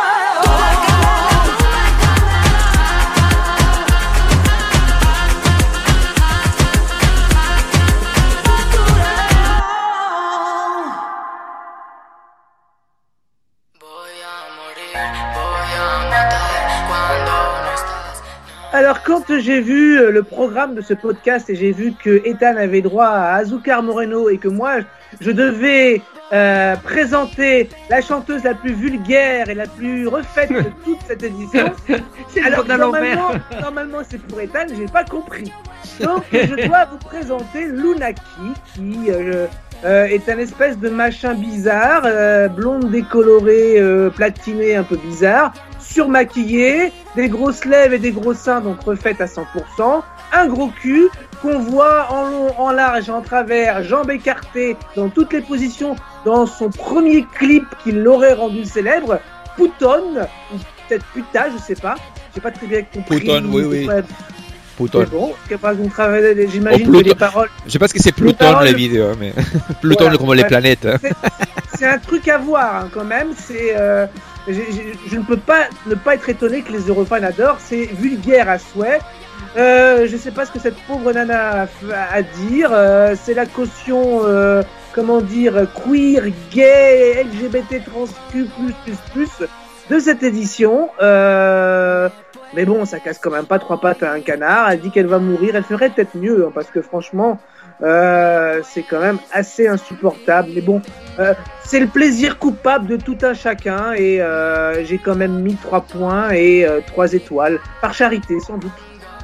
Alors quand j'ai vu euh, le programme de ce podcast et j'ai vu que Ethan avait droit à Azúcar Moreno et que moi je devais euh, présenter la chanteuse la plus vulgaire et la plus refaite de toute cette édition, C'est le alors monde à l'envers. normalement, normalement c'est pour Ethan, j'ai pas compris. Donc je dois vous présenter Lunaki qui euh, euh, est un espèce de machin bizarre, euh, blonde décolorée, euh, platinée un peu bizarre, surmaquillée, des grosses lèvres et des gros seins donc refaites à cent pour cent, un gros cul qu'on voit en long, en large, en travers, jambes écartées dans toutes les positions dans son premier clip qui l'aurait rendu célèbre, Poutonne, ou peut-être puta, je sais pas, j'ai pas très bien compris. Poutonne, oui, oui. Pluton. Mais bon, que pas qu'on travaille, j'imagine Oh, que Pluton. les paroles. Je sais pas ce que c'est Les Pluton paroles- les vidéos, mais Pluton Voilà. comme les Ouais. planètes. hein. C'est- C'est un truc à voir hein, quand même. C'est, euh, j'ai- j'ai- je ne peux pas ne pas être étonné que les Eurofans adorent. C'est vulgaire à souhait. Euh, je sais pas ce que cette pauvre nana a f- à dire. Euh, c'est la caution, euh, comment dire, queer, gay, L G B T, trans, Q plus plus plus de cette édition. Euh, mais bon, ça casse quand même pas trois pattes à un canard. Elle dit qu'elle va mourir. Elle ferait peut-être mieux hein, parce que franchement, euh, c'est quand même assez insupportable. Mais bon, euh, c'est le plaisir coupable de tout un chacun et euh, j'ai quand même mis trois points et euh, trois étoiles par charité sans doute.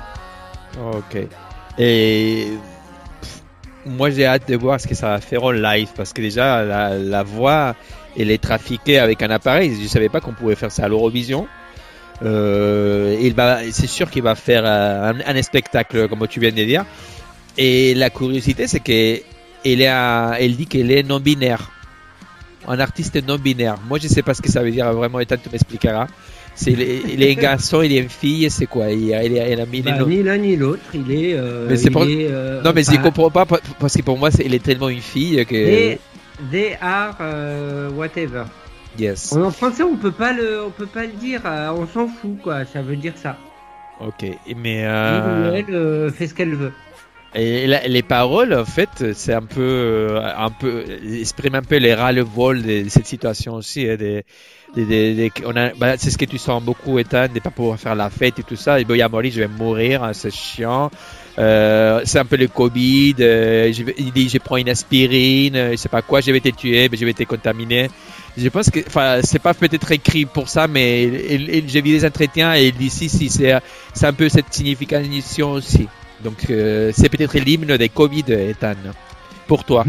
Ok. Et pff, moi j'ai hâte de voir ce que ça va faire en live parce que déjà la, la voix elle est trafiquée avec un appareil. Je savais pas qu'on pouvait faire ça à l'Eurovision. Euh, il va, c'est sûr qu'il va faire euh, un, un spectacle comme tu viens de dire. Et la curiosité c'est que elle, est un- elle dit qu'elle est non binaire, un artiste non binaire. Moi je sais pas ce que ça veut dire vraiment. Et tant tu m'expliqueras. C'est il est un garçon, il est une fille, c'est quoi? Il, il, il, il a mis Bah, les noms. ni l'un ni l'autre, il est. euh, Mais c'est il pour- est, euh, Non mais je enfin, comprends pas parce que pour moi c'est, elle est tellement une fille que They, they are euh, whatever. yes. En français, on peut pas le, on peut pas le dire. euh, On s'en fout quoi. Ça veut dire ça. Ok. Mais Il euh, ou elle euh, fait ce qu'elle veut. et la- les paroles en fait c'est un peu euh, un peu exprime un peu les ras-le-bol de, de cette situation aussi. Hein, des, des, des, des- on a, bah, c'est ce que tu sens beaucoup Ethan, de pas pouvoir faire la fête et tout ça. Et bon, il y a Maurice, je vais mourir, hein, c'est chiant. Euh, c'est un peu le Covid. Euh, je vais- il dit je prends une aspirine, euh, je sais pas quoi, je vais te tuer, mais je vais te contaminer. Je pense que, enfin, c'est pas peut-être écrit pour ça, mais il- il- j'ai vu des entretiens et il dit si, si, c'est, c'est un peu cette signification aussi. Donc, euh, c'est peut-être l'hymne des Covid, Ethan, pour toi.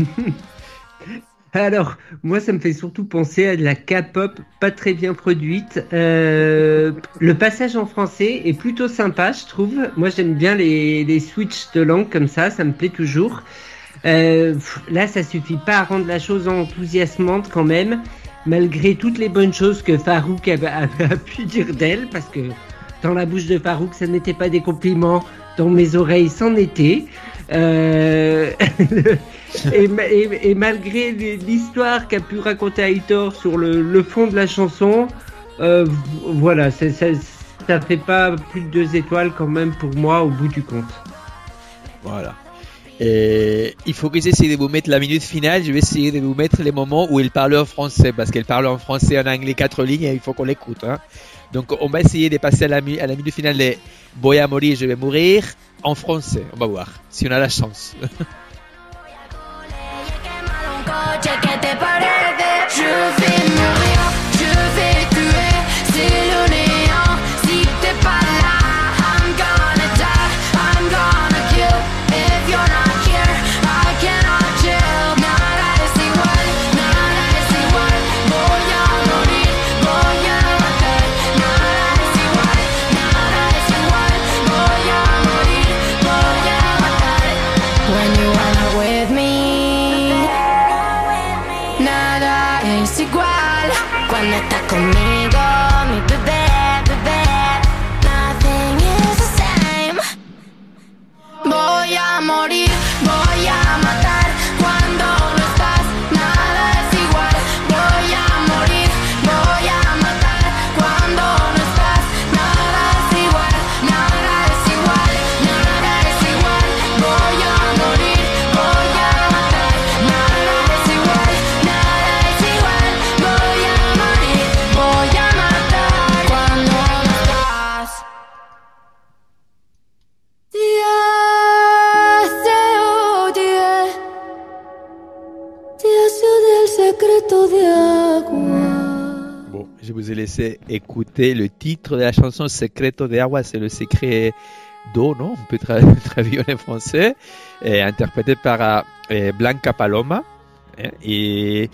Alors, moi, ça me fait surtout penser à de la K-pop pas très bien produite. Euh, le passage en français est plutôt sympa, je trouve. Moi, j'aime bien les, les switches de langue comme ça, ça me plaît toujours. Euh, pff, là, ça suffit pas à rendre la chose enthousiasmante quand même, malgré toutes les bonnes choses que Farouk a, a- a pu dire d'elle, parce que dans la bouche de Farouk, ça n'était pas des compliments, dans mes oreilles, c'en était. Euh... et, ma- et- et malgré l'histoire qu'a pu raconter Aitor sur le, le fond de la chanson, euh, v- voilà, c'est- ça, ça fait pas plus de deux étoiles quand même pour moi au bout du compte. Voilà. Et il faut que j'essaie de vous mettre la minute finale. Je vais essayer de vous mettre les moments où il parle en français, parce qu'elle parle en français, en anglais, quatre lignes, et il faut qu'on l'écoute. Hein. Donc, on va essayer de passer à la, mi- à la minute finale de Voy a morir, je vais mourir en français. On va voir si on a la chance. Un coche, ¿qué te parece? Je vais mourir, je vais tuer, c'est le néant. Si t'es pas là, I'm gonna die, I'm gonna kill. If you're not here, I cannot chill. Nada es igual, nada es igual. Voy a morir, voy a matar. Nada es igual, nada es igual. Voy a morir, voy a matar. When you are not with me, nada es igual. Cuando estás conmigo, mi bebé, bebé, nothing is the same. Voy a morir, voy a matar. Cuando no estás, nada es igual. Voy a morir, voy a matar. Cuando no estás, nada es igual, nada es igual, nada es igual. Voy a morir, voy a matar. Nada es igual, nada es igual. Voy a morir, voy a matar. Cuando no estás. Días te odié, días te odié el secreto de agua. Bon, je vous ai laissé écouter le titre de la chanson Secreto de Agua, c'est le secret d'eau, non? On peut tra- traduire en français, et interprété par euh, Blanca Paloma. hein, et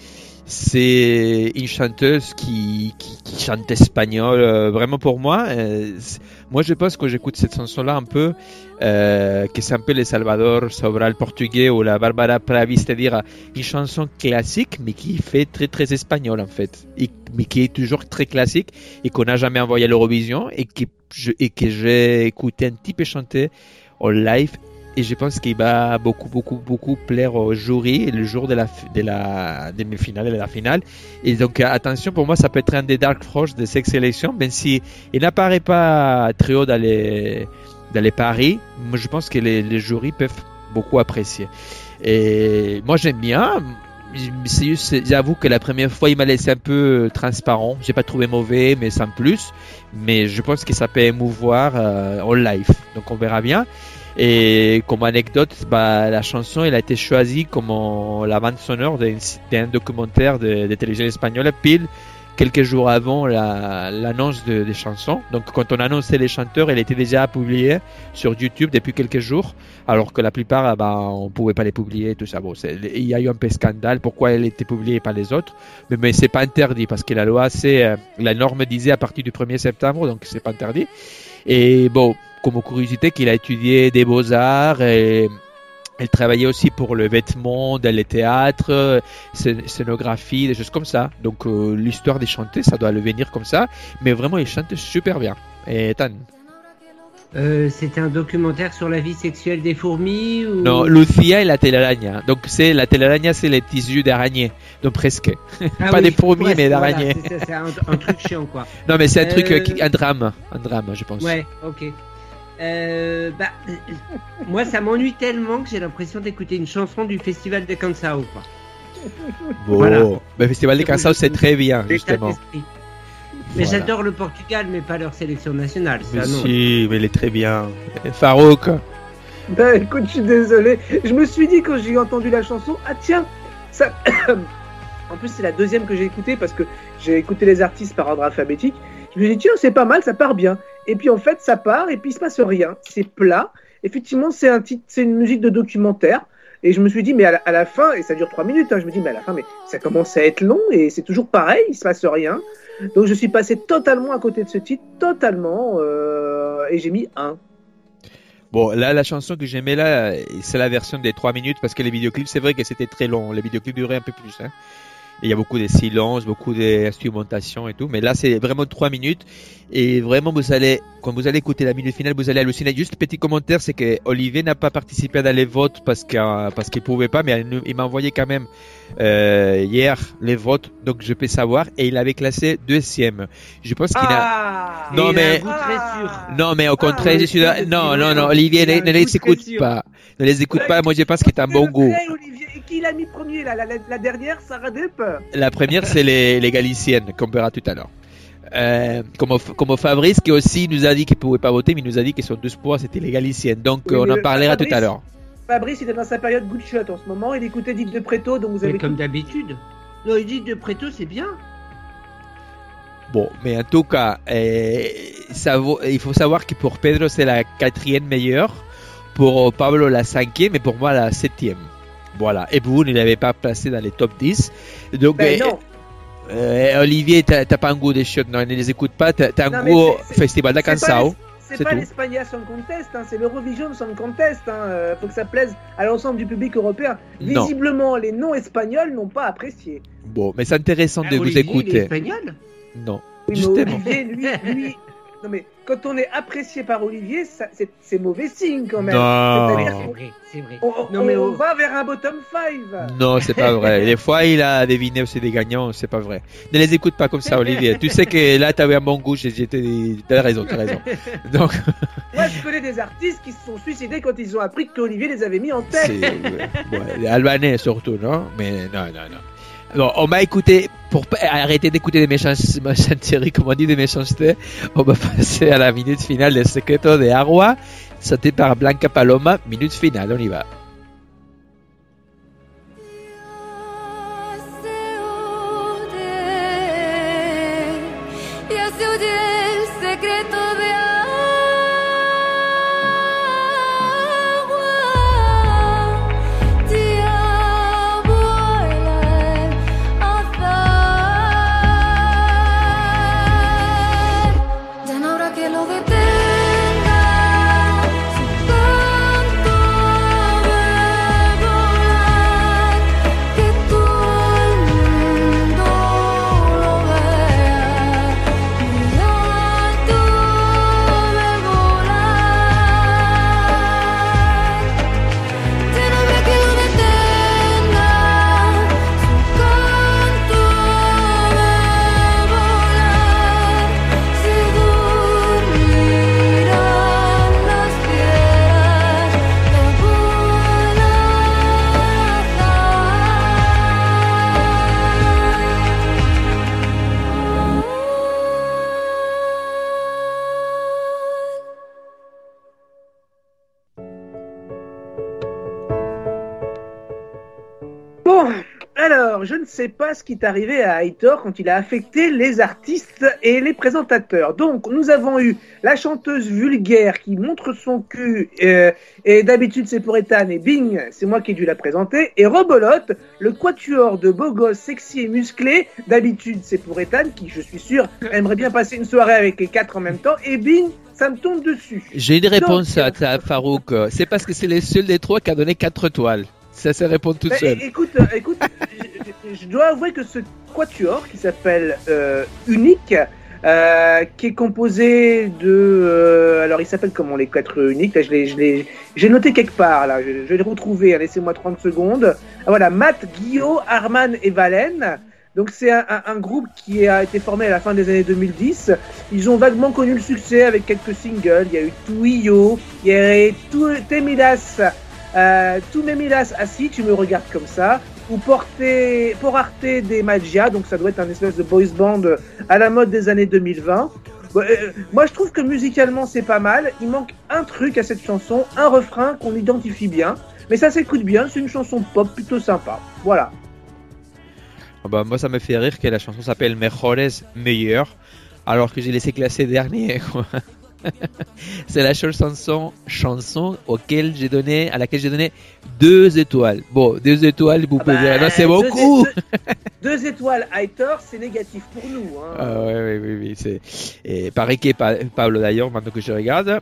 c'est une chanteuse qui, qui, qui chante espagnol. Euh, vraiment pour moi, euh, moi je pense que j'écoute cette chanson-là un peu, euh, que c'est un peu le Salvador Sobral portugais ou la Barbara Pravi, c'est-à-dire une chanson classique mais qui fait très très espagnol en fait, et, mais qui est toujours très classique et qu'on n'a jamais envoyé à l'Eurovision et, qui, je, et que j'ai écouté un petit peu chanter en live. Et je pense qu'il va beaucoup, beaucoup, beaucoup plaire au jury le jour de la, de la demi-finale et de la finale. Et donc, attention, pour moi, ça peut être un des Dark Horse de cette sélection, même si il n'apparaît pas très haut dans les, dans les paris. Moi, je pense que les, les jurys peuvent beaucoup apprécier. Et moi, j'aime bien. C'est juste, j'avoue que la première fois, il m'a laissé un peu transparent. J'ai pas trouvé mauvais, mais sans plus. Mais je pense que ça peut émouvoir euh, en live. Donc, on verra bien. Et comme anecdote, bah, la chanson elle a été choisie comme en, la bande sonore d'un, d'un documentaire de, de télévision espagnole, pile quelques jours avant la, l'annonce de, des chansons. Donc quand on annonçait les chanteurs, elle était déjà publiée sur YouTube depuis quelques jours, alors que la plupart, bah, on ne pouvait pas les publier, tout ça. Bon, c'est, il y a eu un peu de scandale, pourquoi elle était publiée et pas les autres, mais, mais c'est pas interdit, parce que la loi, c'est, euh, la norme disait à partir du premier septembre, donc c'est pas interdit. Et bon, comme curiosité, qu'il a étudié des beaux-arts et elle travaillait aussi pour le vêtement, dans les théâtres, scénographie, des choses comme ça. Donc euh, l'histoire des chanter, ça doit le venir comme ça. Mais vraiment, il chante super bien. Et Tan euh, C'était un documentaire sur la vie sexuelle des fourmis ou... Non, Lucia et la telaraña. Donc c'est la telaraña, c'est les tissus d'araignée. Donc presque. Ah Pas oui, des fourmis, ouais, mais voilà, d'araignées. c'est, c'est un, un truc chiant, quoi. Non, mais c'est un Euh... truc, euh, un drame. Un drame, je pense. Ouais, ok. Euh, bah, moi, ça m'ennuie tellement que j'ai l'impression d'écouter une chanson du festival de Cansao, quoi. Bon, Voilà. le festival de Cansao, c'est très bien, justement. Mais Voilà. j'adore le Portugal, mais pas leur sélection nationale. Ça, Mais non. si, mais il est très bien. Farouk. Ben écoute, je suis désolé. Je me suis dit quand j'ai entendu la chanson, ah tiens, ça. En plus, c'est la deuxième que j'ai écoutée parce que j'ai écouté les artistes par ordre alphabétique. Je me suis dit, tiens, c'est pas mal, ça part bien. Et puis en fait, ça part et puis il se passe rien. C'est plat. Effectivement, c'est un titre, c'est une musique de documentaire. Et je me suis dit, mais à la, à la fin, et ça dure trois minutes, hein, je me dis, mais à la fin, mais ça commence à être long et c'est toujours pareil, il se passe rien. Donc je suis passé totalement à côté de ce titre, totalement, euh, et j'ai mis un. Bon, là, la chanson que j'aimais là, c'est la version des trois minutes parce que les vidéoclips, c'est vrai que c'était très long. Les vidéoclips duraient un peu plus, hein. Il y a beaucoup de silence, beaucoup d'instrumentation et tout. Mais là, c'est vraiment trois minutes. Et vraiment, vous allez, quand vous allez écouter la minute finale, vous allez halluciner. Juste petit commentaire, c'est que Olivier n'a pas participé dans les votes parce qu'il parce qu'il pouvait pas, mais il m'a envoyé quand même euh, hier les votes, donc je peux savoir. Et il avait classé deuxième. Je pense qu'il a. Ah Non, Et mais- un goût très sûr. Non, mais au contraire, Ah, je suis là. oui, Non, c'est non, vrai. non, Olivier, Il a ne, un ne goût les très écoute sûr. pas. Ne les écoute pas. Moi, je pense que t'as un bon goût. Hey, Olivier, et qui l'a mis premier là, la, la, la dernière, Sarah Depp. La première, c'est les, les Galiciennes, qu'on verra tout à l'heure. Euh, comme, comme Fabrice, qui aussi nous a dit qu'il ne pouvait pas voter, mais il nous a dit que son douze points, c'était les Galiciennes. Donc, Oui, on mais en le- parlera Fabrice- tout à l'heure. Fabrice, il est dans sa période good shot en ce moment. Il écoutait Dick de Preto, donc vous Mais avez comme tout- d'habitude. Non, il dit de Preto, c'est bien. Bon, mais en tout cas, euh, ça vaut- il faut savoir que pour Pedro, c'est la quatrième meilleure. Pour Pablo, la cinquième, et pour moi, la septième. Voilà. Et vous ne l'avez pas placé dans les top dix. Donc, Ben euh, non. euh, Olivier, t'as t'as pas un goût des shots, non, ne les écoute pas. T'as t'as un Non, mais goût c'est- c'est- Festival de c'est pas Cansao. l'Es- C'est c'est pas tout. l'Espagna Song Contest, hein, c'est l'Eurovision Song Contest. Il euh, faut que ça plaise à l'ensemble du public européen. Non. Visiblement, les non-espagnols n'ont pas apprécié. Bon, mais c'est intéressant de Ah, vous Olivier, il est écouter. espagnol. Non. Oui, mais Justement. Olivier, lui, lui... Non mais quand on est apprécié par Olivier, ça, c'est, c'est mauvais signe quand même. Non. Ouais, C'est-à-dire c'est qu'on vrai, c'est vrai. on, on- Non, mais on oh. va vers un bottom five. Non, c'est pas vrai. Des fois, il a deviné aussi des gagnants, c'est pas vrai. Ne les écoute pas comme ça, Olivier. Tu sais que là, t'avais un bon goût, j'ai- j'étais. T'as raison, t'as raison. Donc, Moi, je connais des artistes qui se sont suicidés quand ils ont appris qu'Olivier les avait mis en tête. c'est. ouais, ouais, les Albanais surtout, non? Mais non, non, non. Bon, on m'a écouté, pour pas arrêter d'écouter des méchancetés, méchancetés, comme on dit, des méchancetés, on va passer à la minute finale de Secreto de Agua, sauté par Blanca Paloma, minute finale, on y va. Ya se oye el secreto de agua. Ya vuela. Bon, alors, je ne sais pas ce qui est arrivé à Aitor quand il a affecté les artistes et les présentateurs. Donc, nous avons eu la chanteuse vulgaire qui montre son cul, euh, et d'habitude c'est pour Ethan, et bing, c'est moi qui ai dû la présenter, et Rebolote, le quatuor de beaux gosses sexy et musclés, d'habitude c'est pour Ethan, qui, je suis sûr, aimerait bien passer une soirée avec les quatre en même temps, et bing, ça me tombe dessus. J'ai une réponse Donc, à ta Farouk. C'est parce que c'est le seul des trois qui a donné quatre étoiles. Ça se répond tout Bah, seul. é- écoute, euh, écoute, je, je dois avouer que ce quatuor qui s'appelle euh, Unique, euh, qui est composé de, euh, alors il s'appelle comment les quatre uniques, là, je l'ai, je l'ai, j'ai noté quelque part là, je, je vais le retrouver, hein, laissez-moi trente secondes. Ah, voilà, Matt, Guillaume, Arman et Valen. Donc c'est un, un, un groupe qui a été formé à la fin des années deux mille dix. Ils ont vaguement connu le succès avec quelques singles. Il y a eu Tuyo, il y a eu Temidas. Euh, tous mes milas assis, tu me regardes comme ça, ou porter, pour Arte des Magia, donc ça doit être un espèce de boys band à la mode des années deux mille vingt. Bon, euh, moi je trouve que musicalement c'est pas mal, il manque un truc à cette chanson, un refrain qu'on identifie bien, mais ça s'écoute bien, c'est une chanson pop plutôt sympa, voilà. Ah bah, moi, ça me fait rire que la chanson s'appelle Mejores, meilleur, alors que j'ai laissé classer dernier, quoi. C'est la seule chanson, chanson auquel j'ai donné, à laquelle j'ai donné deux étoiles. Bon, deux étoiles, vous Ah pouvez bah, dire, non, c'est deux beaucoup. é- Deux, deux étoiles Aitor, c'est négatif pour nous. Hein. Ah ouais, oui, oui, oui. C'est... Et pareil que Pa- Pablo d'ailleurs, maintenant que je regarde.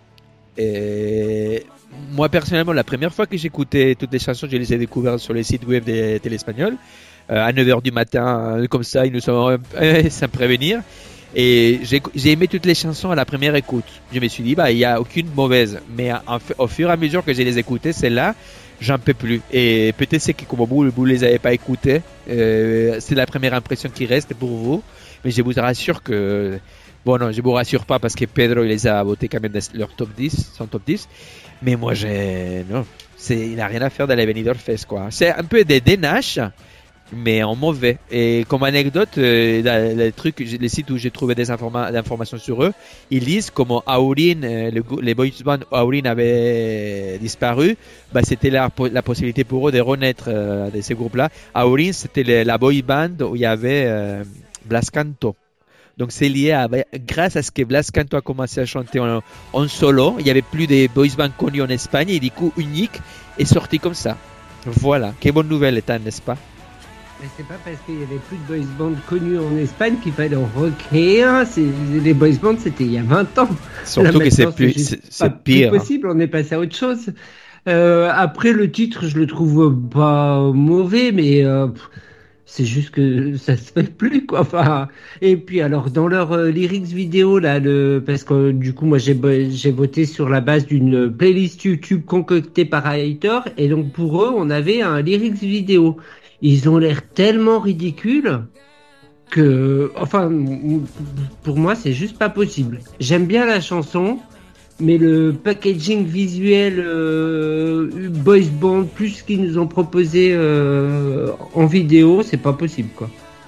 Et moi personnellement, la première fois que j'écoutais toutes les chansons, je les ai découvertes sur les sites web des télé espagnols. Euh, à neuf heures du matin, euh, comme ça, ils nous sont euh, sans prévenir. Et j'ai, j'ai aimé toutes les chansons à la première écoute. Je me suis dit, bah, il n'y a aucune mauvaise. Mais en, au fur et à mesure que je les écoutais, celle-là, j'en peux plus. Et peut-être c'est que comme vous, vous les avez pas écoutées, euh, c'est la première impression qui reste pour vous. Mais je vous rassure que, bon, non, je vous rassure pas parce que Pedro, il les a votés quand même dans leur top dix, son top dix. Mais moi, j'ai, non, c'est, il n'a rien à faire dans les Benidorm Fest, quoi. C'est un peu des D N H, mais en mauvais. Et comme anecdote, euh, dans les trucs, les sites où j'ai trouvé des informa- informations sur eux, ils disent comment Aurin, euh, le, go- les boys band Aurin avaient disparu, bah, c'était la, po- la possibilité pour eux de renaître euh, de ces groupes-là. Aurin, c'était le- la boy band où il y avait euh, Blas Canto. Donc c'est lié à, grâce à ce que Blas Canto a commencé à chanter en, en solo, il y avait plus de boys band connus en Espagne et du coup Unique est sorti comme ça. Voilà, quelle bonne nouvelle, Ethan, n'est-ce pas? Mais c'est pas parce qu'il y avait plus de boys band connus en Espagne qu'il fallait en recréer un. C'est, les boys band, c'était il y a vingt ans. Surtout Là, que c'est maintenant, plus, juste c'est, pas c'est plus pire. possible, on est passé à autre chose. Euh, après, le titre, je le trouve pas mauvais, mais euh, pff, c'est juste que ça se fait plus, quoi. Enfin, et puis alors, dans leur euh, lyrics vidéo, là, le, parce que du coup, moi, j'ai, bo- j'ai voté sur la base d'une playlist YouTube concoctée par Aitor, et donc pour eux, on avait un lyrics vidéo. Ils ont l'air tellement ridicules que, enfin, pour moi, c'est juste pas possible. J'aime bien la chanson, mais le packaging visuel euh, boys band plus ce qu'ils nous ont proposé euh, en vidéo, c'est pas possible, quoi.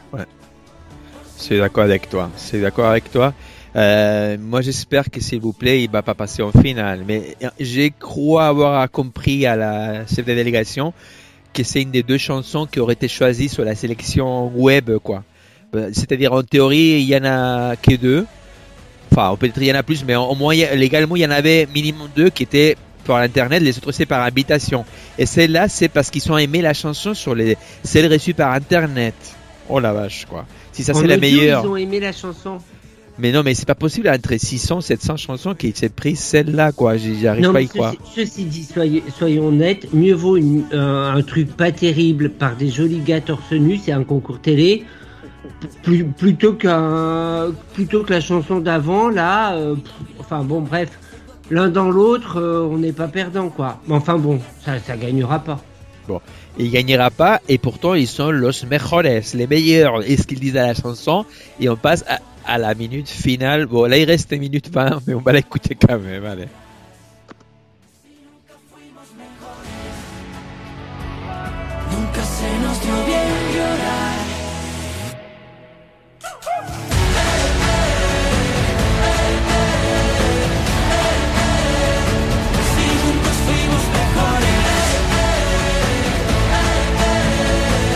Je suis d'accord avec toi. Je suis d'accord avec toi. Euh, moi, j'espère que s'il vous plaît, il va pas passer en finale. Mais je crois avoir compris à la chef de délégation que c'est une des deux chansons qui aurait été choisie sur la sélection web, quoi. C'est-à-dire, en théorie, il y en a que deux. Enfin, peut-être il y en a plus, mais au moins, légalement, il y en avait minimum deux qui étaient par Internet, les autres c'est par invitation. Et celle-là, c'est parce qu'ils ont aimé la chanson sur les celles reçues par Internet. Oh la vache, quoi. Si ça, En c'est la audio, meilleure. Ils ont aimé la chanson. Mais non, mais c'est pas possible entre six cents, sept cents chansons qui s'est pris celle-là, quoi. J'arrive Non, pas à mais y croire. ceci, ceci dit, soyez, soyons honnêtes, mieux vaut une, un, un truc pas terrible par des jolis gars torse nu, c'est un concours télé, plus, plutôt qu'un, plutôt que la chanson d'avant, là, euh, pff, enfin bon, bref, l'un dans l'autre, euh, on n'est pas perdant, quoi. Mais enfin bon, ça, ça gagnera pas. Bon, il gagnera pas, et pourtant ils sont los mejores, les meilleurs, et ce qu'ils disent à la chanson, et on passe à, à la minute finale. Bon, là il reste une minute vingt, mais on va l'écouter quand même, allez. Nunca se nos dio bien llorar. Si juntos fuimos mejores.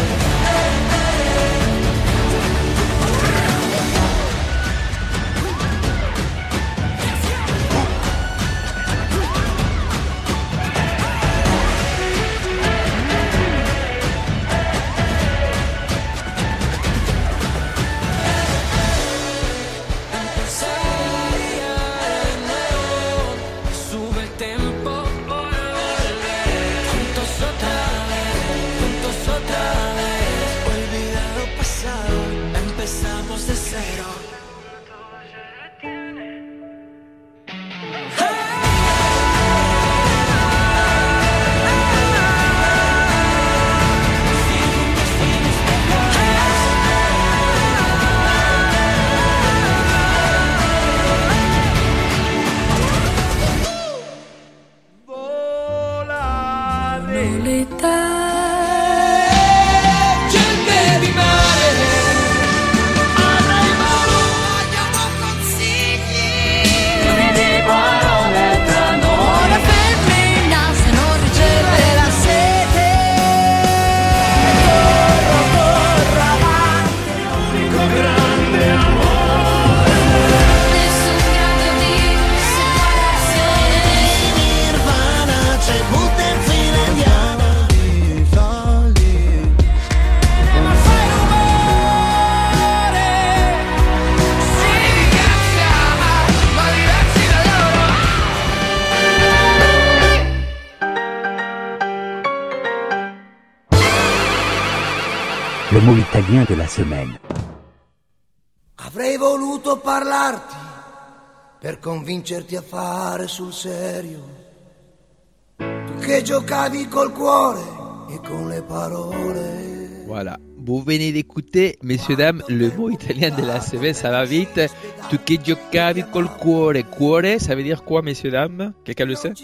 le mot italien de la semaine. Avrei voluto parlarti per convincerti a fare sul serio. Tu che giocavi col cuore e con le parole. Voilà. Vous venez d'écouter, messieurs, dames, le mot italien de la semaine, ça va vite. Tu che giocavi col cuore. Cuore, ça veut dire quoi, messieurs, dames? Quelqu'un le sait?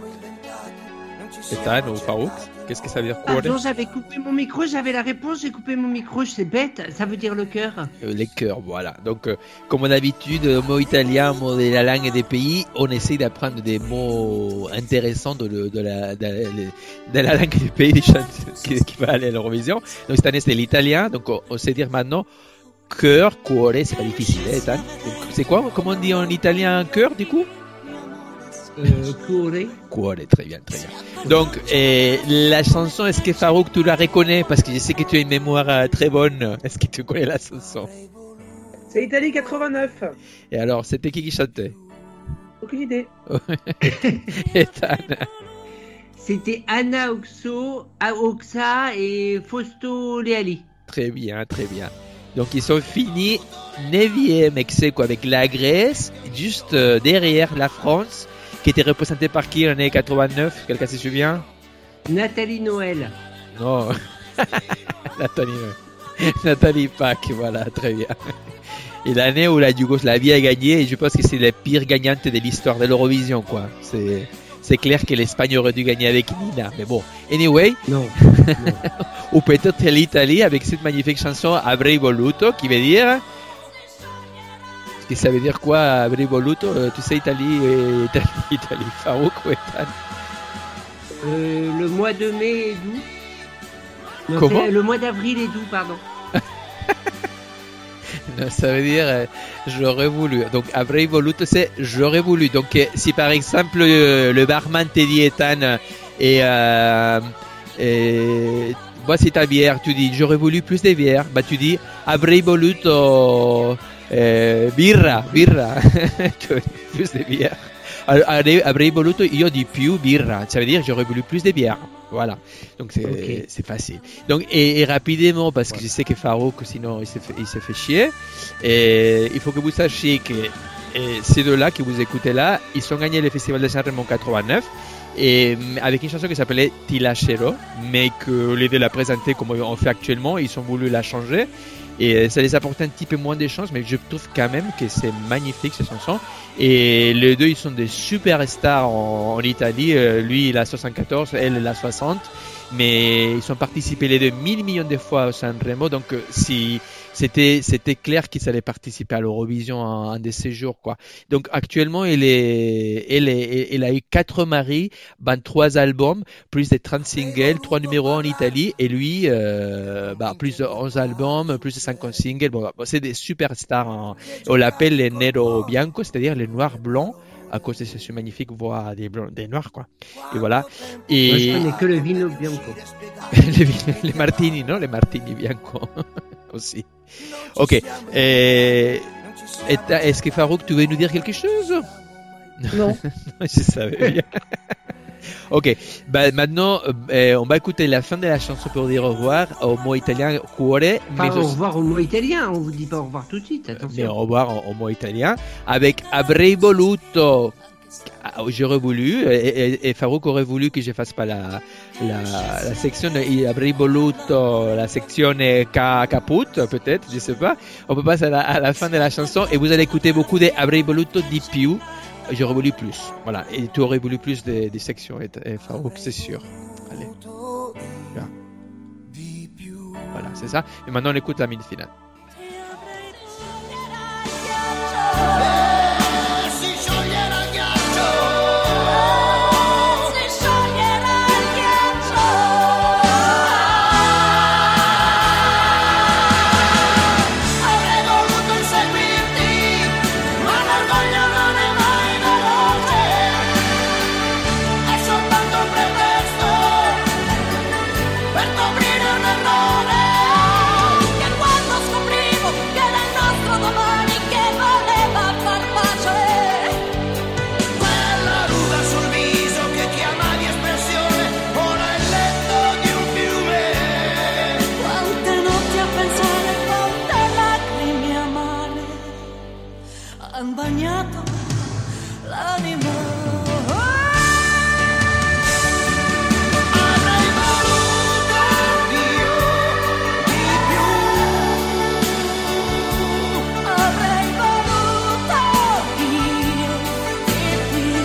Ethan ou Farouk? Qu'est-ce que ça veut dire cuore? Pardon, j'avais coupé mon micro, j'avais la réponse, j'ai coupé mon micro, c'est bête, ça veut dire le cœur. Euh, les cœurs, voilà. Donc, euh, comme d'habitude, mot italien, mot de la langue des pays, on essaie d'apprendre des mots intéressants de, de, de, la, de, de la langue des pays des chansons qui, qui va aller à l'Eurovision. Donc, cette année, c'est l'italien. Donc, on, on sait dire maintenant cœur, cuore, c'est pas difficile, hein, Ethan? Donc, c'est quoi? Comment on dit en italien cœur, du coup? Euh, cuore. Cuore, très bien, très bien. Donc, euh, la chanson, est-ce que Farouk, tu la reconnais? Parce que je sais que tu as une mémoire euh, très bonne. Est-ce que tu connais la chanson? C'est Italie quatre-vingt-neuf. Et alors, c'était qui qui chantait? Aucune idée. Ethan. C'était Anna Oxo, Oxa et Fausto Leali. Très bien, très bien. Donc, ils sont finis neuvième ex aequo avec la Grèce, juste euh, derrière la France, qui était représentée par qui en l'année quatre-vingt-neuf? Quelqu'un se souvient? Nathalie Noël. Non. Nathalie Noël. Nathalie Pack, voilà, très bien. Et l'année où la Yougoslavie a gagné, et je pense que c'est la pire gagnante de l'histoire de l'Eurovision, quoi. C'est, c'est clair que l'Espagne aurait dû gagner avec Nina, mais bon. Anyway. Non. non. Ou peut-être l'Italie avec cette magnifique chanson Avrei voluto, qui veut dire... Et ça veut dire quoi, avrei voluto? euh, Tu sais, Italie, et Italie, Italie, Farouk ou Ethan? Euh, le mois de mai est doux. Non, Comment? c'est- Le mois d'avril est doux, pardon. Non, ça veut dire euh, j'aurais voulu. Donc, avrei voluto, c'est j'aurais voulu. Donc, euh, si par exemple euh, le barman te dit, Ethan, et, euh, et voici ta bière, tu dis j'aurais voulu plus de bière, bah tu dis avrei voluto. Eh, birra, birra, plus de bière. Avrei, avrei voluto io di più birra, ça veut dire j'aurais voulu plus de bière. Voilà, donc c'est, Okay. c'est facile. Donc et, et rapidement, parce que je sais que Farouk sinon il se fait, il se fait chier. Et il faut que vous sachiez que et ces deux-là que vous écoutez là, ils ont gagné le festival de Sanremo en quatre-vingt-neuf. Et avec une chanson qui s'appelait Ti lascerò, mais que les deux la présenter comme on fait actuellement, ils ont voulu la changer. Et ça les apporte un petit peu moins de chance, mais je trouve quand même que c'est magnifique cette chanson. Et les deux, ils sont des superstars en, en Italie. Euh, lui, il a soixante-quatorze, elle, elle a soixante. Mais ils ont participé les deux mille millions de fois au Sanremo. Donc, euh, si c'était c'était clair qu'ils allaient participer à l'Eurovision en un de ces jours, quoi. Donc, actuellement, elle est elle est elle a eu quatre maris, vingt-trois albums, plus de trente singles, trois numéros en Italie. Et lui, euh, bah, plus de onze albums, plus de cinquante singles. Bon, bah, c'est des superstars. Hein. On l'appelle les Nero Bianco, c'est-à-dire les noirs blancs, à cause de ce magnifique voix des blancs, des noirs, quoi. Et voilà. Et Moi, je connais que le vino bianco. les, les martini, non? Les martini bianco aussi. Ok. Et, et est-ce que Farouk, tu veux nous dire quelque chose? Non. Je savais bien. Ok, bah, maintenant euh, on va écouter la fin de la chanson pour dire au revoir au mot italien cuore, Pas mais au aussi- revoir au mot italien, on vous dit pas au revoir tout de suite, mais attention. au revoir au, au mot italien avec avrei voluto. Ah, j'aurais voulu, et, et, et Farouk aurait voulu que je fasse pas la, la, la section, il avrei voluto la section ca, caput, peut-être, je sais pas. On peut passer à la, à la fin de la chanson et vous allez écouter beaucoup de avrei voluto di più. J'aurais voulu plus, voilà. Et tu aurais voulu plus de, de sections, et, et Farouk, c'est sûr. Allez. Voilà, voilà, c'est ça. Et maintenant, on écoute la mine finale. Si scioglierà il ghiaccio. Si scioglierà il ghiaccio. Avrei voluto inseguirti, ma l'orgoglio non è mai veloce. È soltanto un pretesto per coprire un errore. Che quando scoprirò dato l'anima. Avrei voluto io di più, avrei voluto io di più,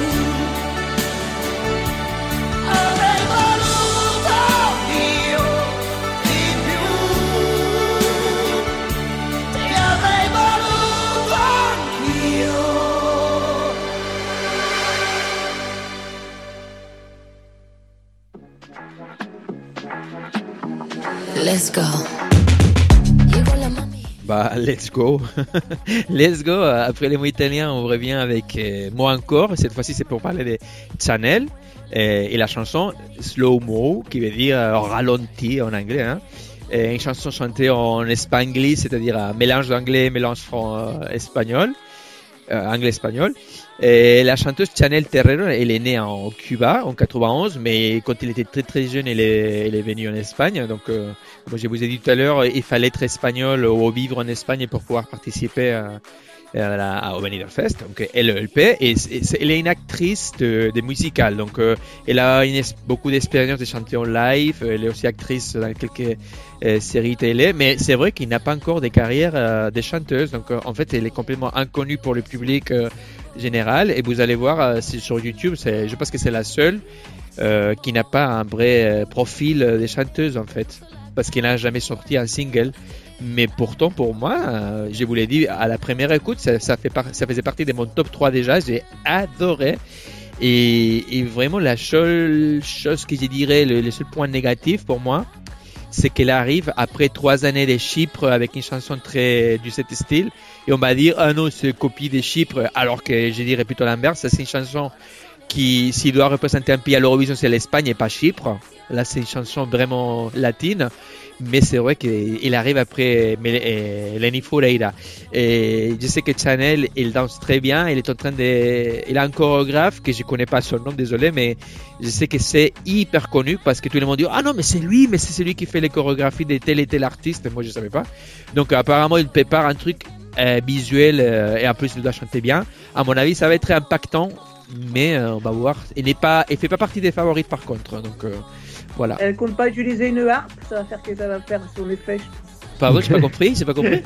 avrei voluto io di più, ti avrei voluto anch'io. Let's go. Llegó la mami. Bah, let's go. Let's go. Après les mots italiens, on revient avec euh, moi encore. Cette fois-ci, c'est pour parler de Chanel euh, et la chanson Slow Mo, qui veut dire euh, ralenti en anglais. Hein. Et une chanson chantée en espagnol, c'est-à-dire un mélange d'anglais, mélange fran- euh, espagnol, euh, anglais-espagnol. Et la chanteuse Chanel Terrero, elle est née en Cuba en quatre-vingt-onze, mais quand elle était très très jeune, elle est, elle est venue en Espagne. Donc, euh, comme je vous ai dit tout à l'heure, il fallait être espagnol ou vivre en Espagne pour pouvoir participer à, à la, au Benidorm Fest. Donc, elle elle paie et, et c'est- elle est une actrice de, de musicale. Donc, euh, elle a une es- beaucoup d'expérience de chanter en live. Elle est aussi actrice dans quelques euh, séries télé, mais c'est vrai qu'il n'a pas encore de carrière euh, de chanteuse. Donc, euh, en fait, elle est complètement inconnue pour le public euh, général. Et vous allez voir euh, c'est sur YouTube, c'est, je pense que c'est la seule euh, qui n'a pas un vrai euh, profil euh, de chanteuse en fait, parce qu'elle n'a jamais sorti un single. Mais pourtant, pour moi, euh, je vous l'ai dit à la première écoute, ça, ça, fait par- ça faisait partie de mon top trois déjà. J'ai adoré. Et, et vraiment, la seule chose que je dirais, le, le seul point négatif pour moi, c'est qu'elle arrive après trois années de Chypre avec une chanson très du cet style. Et on va dire, ah non, c'est copie de Chypre, alors que je dirais plutôt l'inverse. Ça, c'est une chanson qui, s'il doit représenter un pays à l'Eurovision, c'est l'Espagne et pas Chypre. Là, c'est une chanson vraiment latine. Mais c'est vrai qu'il arrive après Mel- euh, Lenny Foureira. Et je sais que Chanel, il danse très bien. Il est en train de, il a un chorégraphe que je connais pas son nom, désolé, mais je sais que c'est hyper connu parce que tout le monde dit, ah non, mais c'est lui, mais c'est celui qui fait les chorégraphies de tel et tel artiste. Moi, je savais pas. Donc, apparemment, il prépare un truc euh, visuel euh, et en plus, il doit chanter bien. À mon avis, ça va être impactant, mais euh, on va voir. Il n'est pas, il fait pas partie des favorites par contre. Donc, euh, voilà. Elle compte pas utiliser une harpe, ça va faire que ça va faire son effet. Farouk, j'ai pas compris, j'ai pas compris.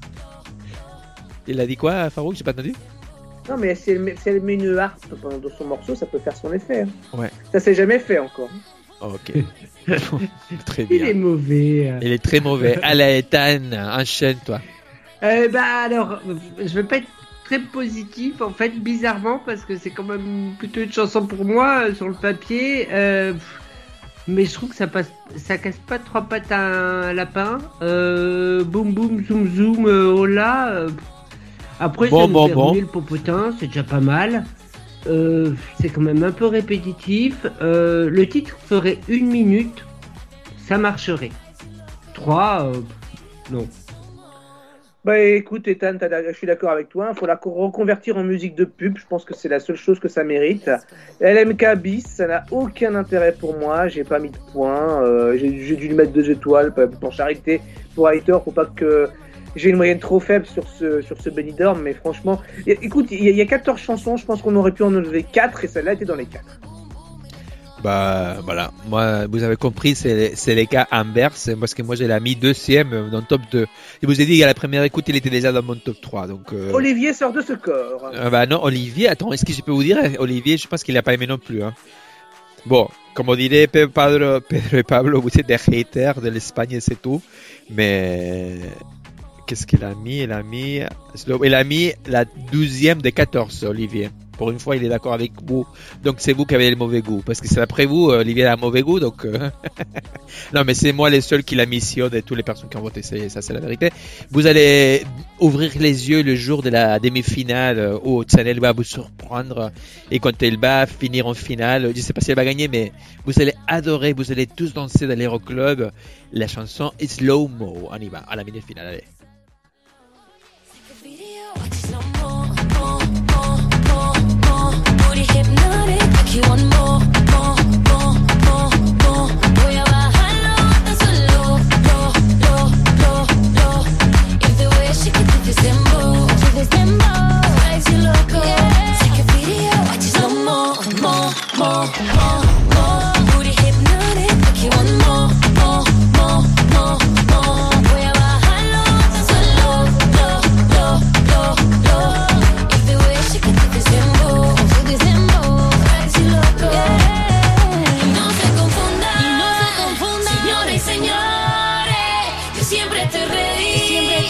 Il a dit quoi, Farouk? J'ai pas entendu. Non, mais si elle, met, si elle met une harpe pendant dans son morceau, ça peut faire son effet. Hein. Ouais. Ça s'est jamais fait encore. Ok. Très Il est bien. mauvais. euh. Il est très mauvais. Allez, Ethan, enchaîne-toi. Euh, bah alors, je vais pas être très positif en fait, bizarrement, parce que c'est quand même plutôt une chanson pour moi euh, sur le papier. Euh, pff, mais je trouve que ça passe, ça casse pas trois pattes à un lapin. Euh, boum boum zoom zoom, euh, oh là. euh, pff. Après, Bon, ça nous bon, fait bon. remuer le popotin, c'est déjà pas mal. Euh, c'est quand même un peu répétitif. Euh, le titre ferait une minute, ça marcherait. Trois, euh, non. Bah écoute, Ethan, t'as- je suis d'accord avec toi. Il faut la co- reconvertir en musique de pub. Je pense que c'est la seule chose que ça mérite. L M K bis, ça n'a aucun intérêt pour moi. J'ai pas mis de points. Euh, j'ai, j'ai dû lui mettre deux étoiles pour, pour charité, pour hater, pour pas que j'ai une moyenne trop faible sur ce sur ce Benidorm. Mais franchement, y a- écoute, il y, a- il y a quatorze chansons. Je pense qu'on aurait pu en enlever quatre et celle-là était dans les quatre. Bah voilà, moi vous avez compris, c'est c'est les cas inverses, parce que moi j'ai l'ai mis deuxième dans le top deux. Je vous ai dit à la première écoute, il était déjà dans mon top trois. Donc, euh... Olivier sort de ce corps. euh, bah non, Olivier, attends, est-ce que je peux vous dire, Olivier, je pense qu'il n'a pas aimé non plus. Hein. Bon, comme on dirait Pedro, Pedro et Pablo, vous êtes des haters de l'Espagne et c'est tout. Mais qu'est-ce qu'il a mis? Il a mis, il a mis la douzième des quatorze, Olivier. Pour une fois, il est d'accord avec vous. Donc, c'est vous qui avez le mauvais goût. Parce que c'est après vous, Olivier a un mauvais goût. Donc, euh... non, mais c'est moi les seuls qui la mission de toutes les personnes qui ont voté. C'est, ça, c'est la vérité. Vous allez ouvrir les yeux le jour de la demi-finale où Chanel va vous surprendre. Et quand elle va finir en finale, je sais pas si elle va gagner, mais vous allez adorer, vous allez tous danser dans l'Aéroclub. La chanson Slow Mo. On y va, à la demi-finale. Allez. You want more, more, more, more, more. Voy a bajarlo hasta solo, low, low, low, low. If the way she can do this dembow, do this dembow, makes you loco.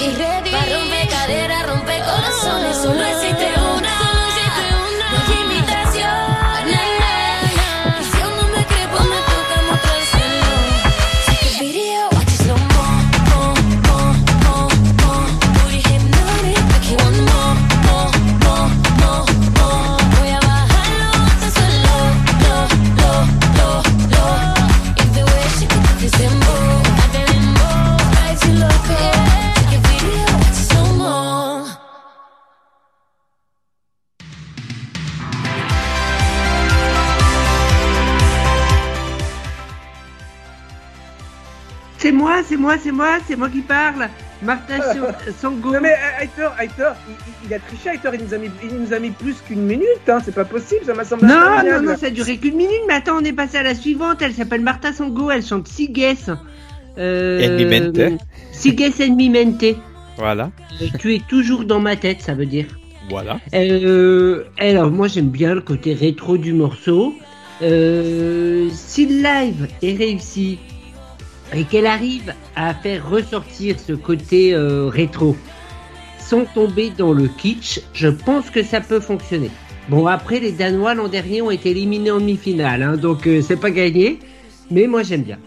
aquí ready. Pa' romper cadera, romper corazones. Solo existe una, solo existe una. No hay invitación, na, na, na. Y si aún no me crees, pues me toca mostrárselo. Take a video, watch it slow mo, mo, mo, mo, mo. Booty hypnotic, make you want more, more, more, more, more. Voy a bajarlo hasta el suelo, lo, lo, lo, lo. If the way she could do this dembow, I te dembow, drives you loco. Take a video, watch it slow mo. C'est moi, c'est moi, c'est moi, c'est moi qui parle. Martha Sango. Non mais euh, Aitor, Aitor, il, il- il a triché, Aitor, il nous a mis, il nous a mis plus qu'une minute, hein, c'est pas possible, ça m'a semblé Non, non, interminable. non, ça a duré qu'une minute, mais attends, on est passé à la suivante. Elle s'appelle Martha Sango, elle chante Sigues. Euh, En mi mente. Sigues en mi mente. Voilà. Euh, Tu es toujours dans ma tête, ça veut dire. Voilà. Euh, alors, moi, j'aime bien le côté rétro du morceau. Euh, si le live est réussi et qu'elle arrive à faire ressortir ce côté euh, rétro sans tomber dans le kitsch, je pense que ça peut fonctionner. Bon, après, les Danois l'an dernier ont été éliminés en demi-finale, hein, donc euh, c'est pas gagné, mais moi j'aime bien.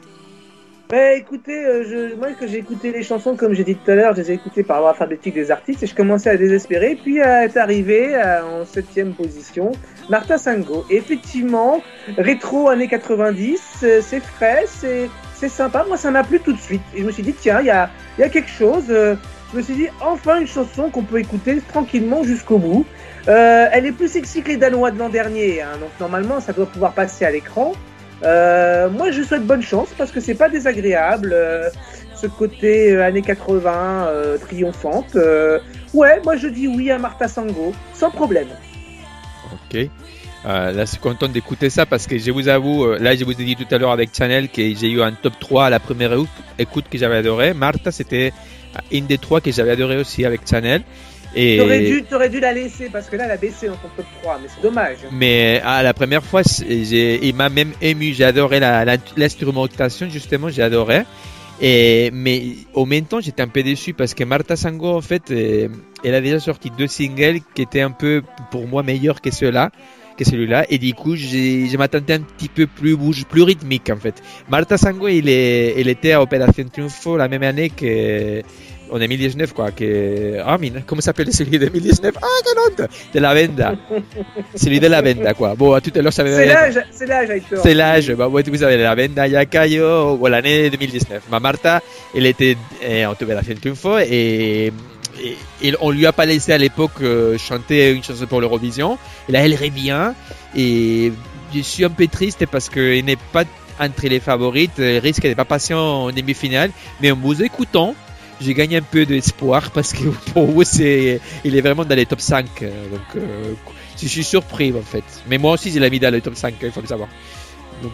Bah écoutez, euh, je, moi que j'ai écouté les chansons comme j'ai dit tout à l'heure, je les ai écoutées par ordre alphabétique des artistes et je commençais à désespérer, puis à être arrivé à- en septième position, Martha Sango. Et effectivement, rétro années quatre-vingt-dix, euh, c'est frais, c'est, c'est sympa, moi ça m'a plu tout de suite. Et je me suis dit, tiens, il y a, il y a quelque chose, euh, je me suis dit, enfin une chanson qu'on peut écouter tranquillement jusqu'au bout. Euh, elle est plus sexy que les Danois de l'an dernier, hein, donc normalement ça doit pouvoir passer à l'écran. Euh, moi je souhaite bonne chance parce que c'est pas désagréable, euh, ce côté euh, années quatre-vingts euh, triomphante. Euh, ouais, moi je dis oui à Martha Sango, sans problème. Ok. Euh, là, je suis content d'écouter ça parce que je vous avoue, euh, là, je vous ai dit tout à l'heure avec Chanel que j'ai eu un top trois à la première écoute, écoute que j'avais adoré. Martha, c'était une des trois que j'avais adoré aussi avec Chanel. Et... T'aurais dû, t'aurais dû la laisser parce que là elle a baissé dans ton top trois, mais c'est dommage. Mais à la première fois, c'est- j'ai, il m'a même ému. J'ai adoré la, la- l'instrumentation, justement, j'ai adoré. Et, mais en même temps, j'étais un peu déçu parce que Martha Sango, en fait, euh, elle a déjà sorti deux singles qui étaient un peu, pour moi, meilleurs que ceux-là, que celui-là. Et du coup, j'ai, je m'attendais un petit peu plus bouge, plus rythmique, en fait. Martha Sango, il est, elle était à Opération Triunfo la même année que, en deux mille dix-neuf, quoi, que, ah, mine, comment s'appelle celui de deux mille dix-neuf? Ah, quelle honte! De la Venda. Celui de la Venda, quoi. Bon, à tout à l'heure, ça C'est avait... l'âge, c'est l'âge Aitor. C'est l'âge, bah, ouais, vous savez, la Venda Yakayo, ou l'année deux mille dix-neuf. Ma Martha, elle était eh, en Opération Triunfo et, et, et on lui a pas laissé à l'époque euh, chanter une chanson pour l'Eurovision. Et là, elle revient et je suis un peu triste parce qu'elle n'est pas entre les favorites, elle risque de pas passer en demi-finale. Mais en vous écoutant, j'ai gagné un peu d'espoir parce que pour vous, c'est, il est vraiment dans les top cinq. euh, Donc, euh, je suis surpris en fait. Mais moi aussi, je l'ai mis dans les top cinq, il faut le savoir. Donc,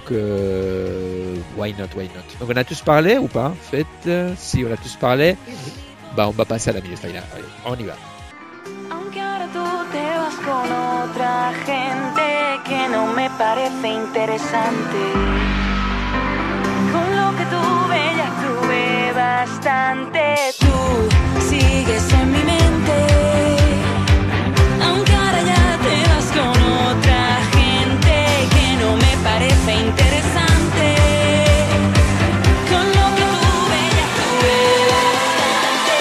euh, why not, why not. Donc, on a tous parlé ou pas en fait? Euh, Si on a tous parlé, bah, on va passer à la minute finale. Allez, on y va. Aunque ahora tú te vas con otra gente que no me parece interesante. Con lo que tuve ya tuve bastante. Tú sigues en mi mente. Aunque ahora ya te vas con otra gente que no me parece interesante. Con lo que tuve ya tuve bastante.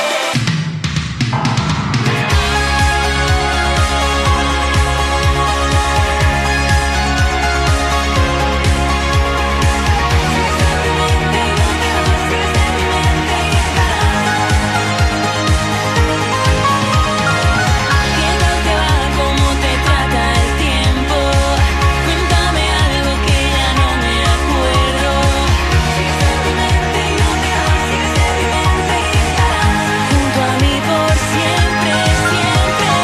¿Qué tal te va? ¿Cómo te trata el tiempo? Cuéntame algo que ya no me acuerdo. Sigues en mi mente y no te vas. Sigues en mi mente y estarás junto a mí por siempre, siempre.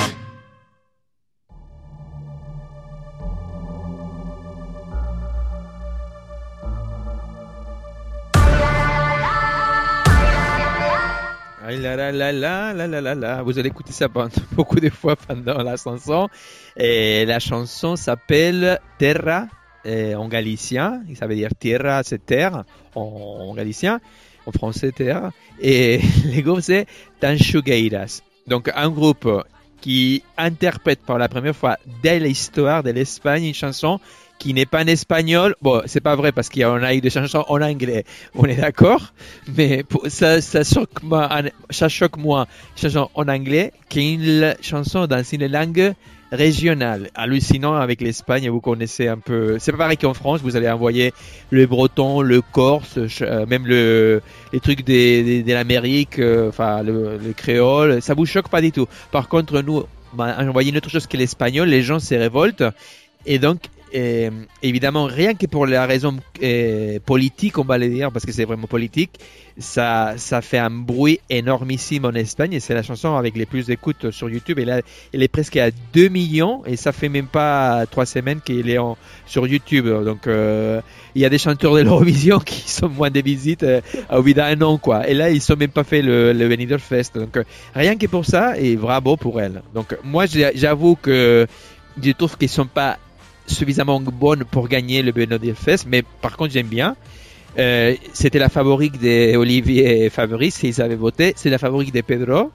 Ah là là là là là là là là. Vous allez écouter ça pendant, beaucoup de fois pendant la chanson. Et la chanson s'appelle Terra eh, en galicien. Ça veut dire Tierra, c'est terre en, en galicien. en français T A. Et le groupe c'est Tanchugueiras. Donc un groupe qui interprète pour la première fois dès l'histoire de l'Espagne une chanson qui n'est pas en espagnol. Bon, c'est pas vrai parce qu'il y a, on a eu des chansons en anglais, on est d'accord, mais pour, ça, ça choque moi, ça choque moi, une chanson en anglais qu'une chanson dans une langue régionale. Hallucinant avec l'Espagne, vous connaissez un peu, c'est pas pareil qu'en France, vous allez envoyer le breton, le corse, euh, même le, les trucs de, de, de l'Amérique, euh, enfin le, le créole, ça vous choque pas du tout. Par contre, nous, on a envoyé une autre chose que l'espagnol, les gens se révoltent, et donc Et, évidemment, rien que pour la raison eh, politique, on va le dire, parce que c'est vraiment politique, ça, ça fait un bruit énormissime en Espagne, et c'est la chanson avec les plus d'écoutes sur YouTube, et là, elle est presque à deux millions, et ça fait même pas trois semaines qu'elle est en, sur YouTube. Donc, euh, il y a des chanteurs de l'Eurovision qui sont moins de visites euh, au bout d'un an, quoi. Et là, ils sont même pas fait le, le Benidorm Fest. Donc, euh, rien que pour ça, et bravo pour elle. Donc, moi, j'avoue que je trouve qu'ils sont pas suffisamment bonne pour gagner le Benidorm Fest, mais par contre j'aime bien. Euh, c'était la favorite d'Olivier et Fabrice, ils avaient voté. C'est la favorite de Pedro,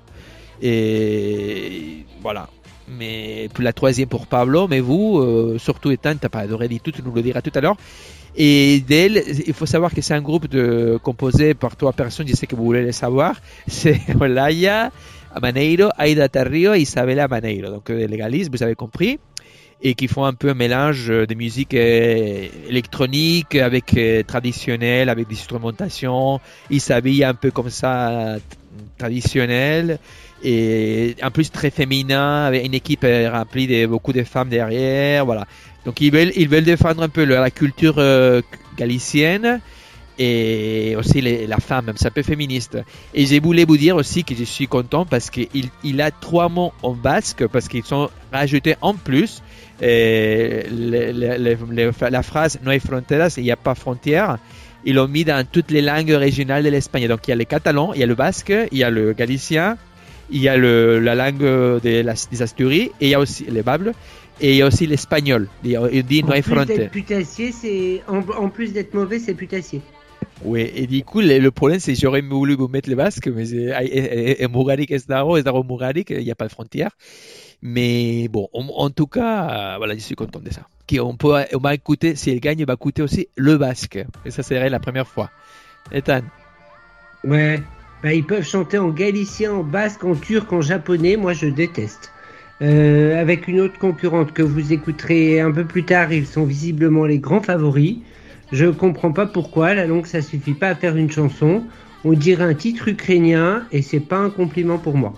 et voilà. Mais pour la troisième pour Pablo, mais vous, euh, surtout Ethan, t'as pas adoré du tout, tu nous le diras tout à l'heure. Et d'elle, il faut savoir que c'est un groupe de, composé par trois personnes, je sais que vous voulez le savoir. C'est Olaya Maneiro, Aida Tarrio et Isabela Maneiro. Donc les Galices, vous avez compris. Et qui font un peu un mélange de musique euh, électronique avec euh, traditionnelle, avec des instrumentations. Ils s'habillent un peu comme ça, t- traditionnel, et en plus très féminin, avec une équipe euh, remplie de beaucoup de femmes derrière, voilà. Donc ils veulent, ils veulent défendre un peu le, la culture euh, galicienne, et aussi les, la femme, même c'est un peu féministe. Et j'ai voulu vous dire aussi que je suis content parce qu'il il a trois mots en basque, parce qu'ils sont rajoutés en plus. Et le, le, le, la phrase no hay fronteras, il n'y a pas frontières, ils l'ont mis dans toutes les langues régionales de l'Espagne. Donc il y a le catalan, il y a le basque, il y a le galicien, il y a le, la langue de la, des Asturies, et il y a aussi les bables, et il y a aussi l'espagnol. Il dit no hay fronteras. Putassier, c'est en, en plus d'être mauvais, c'est putassier. Oui, et du coup, le, le problème, c'est que j'aurais voulu vous mettre le basque, mais c'est Murarik Esdaro, Esdaro Murarik, il n'y a pas de frontière. Mais bon, en, en tout cas, euh, voilà, je suis content de ça. On, peut, on va écouter, si elle gagne, on va écouter aussi le basque. Et ça serait la première fois. Ethan. Ouais, bah, ils peuvent chanter en galicien, en basque, en turc, en japonais. Moi, je déteste. Euh, avec une autre concurrente que vous écouterez un peu plus tard, ils sont visiblement les grands favoris. Je comprends pas pourquoi, la langue, ça suffit pas à faire une chanson. On dirait un titre ukrainien, et c'est pas un compliment pour moi.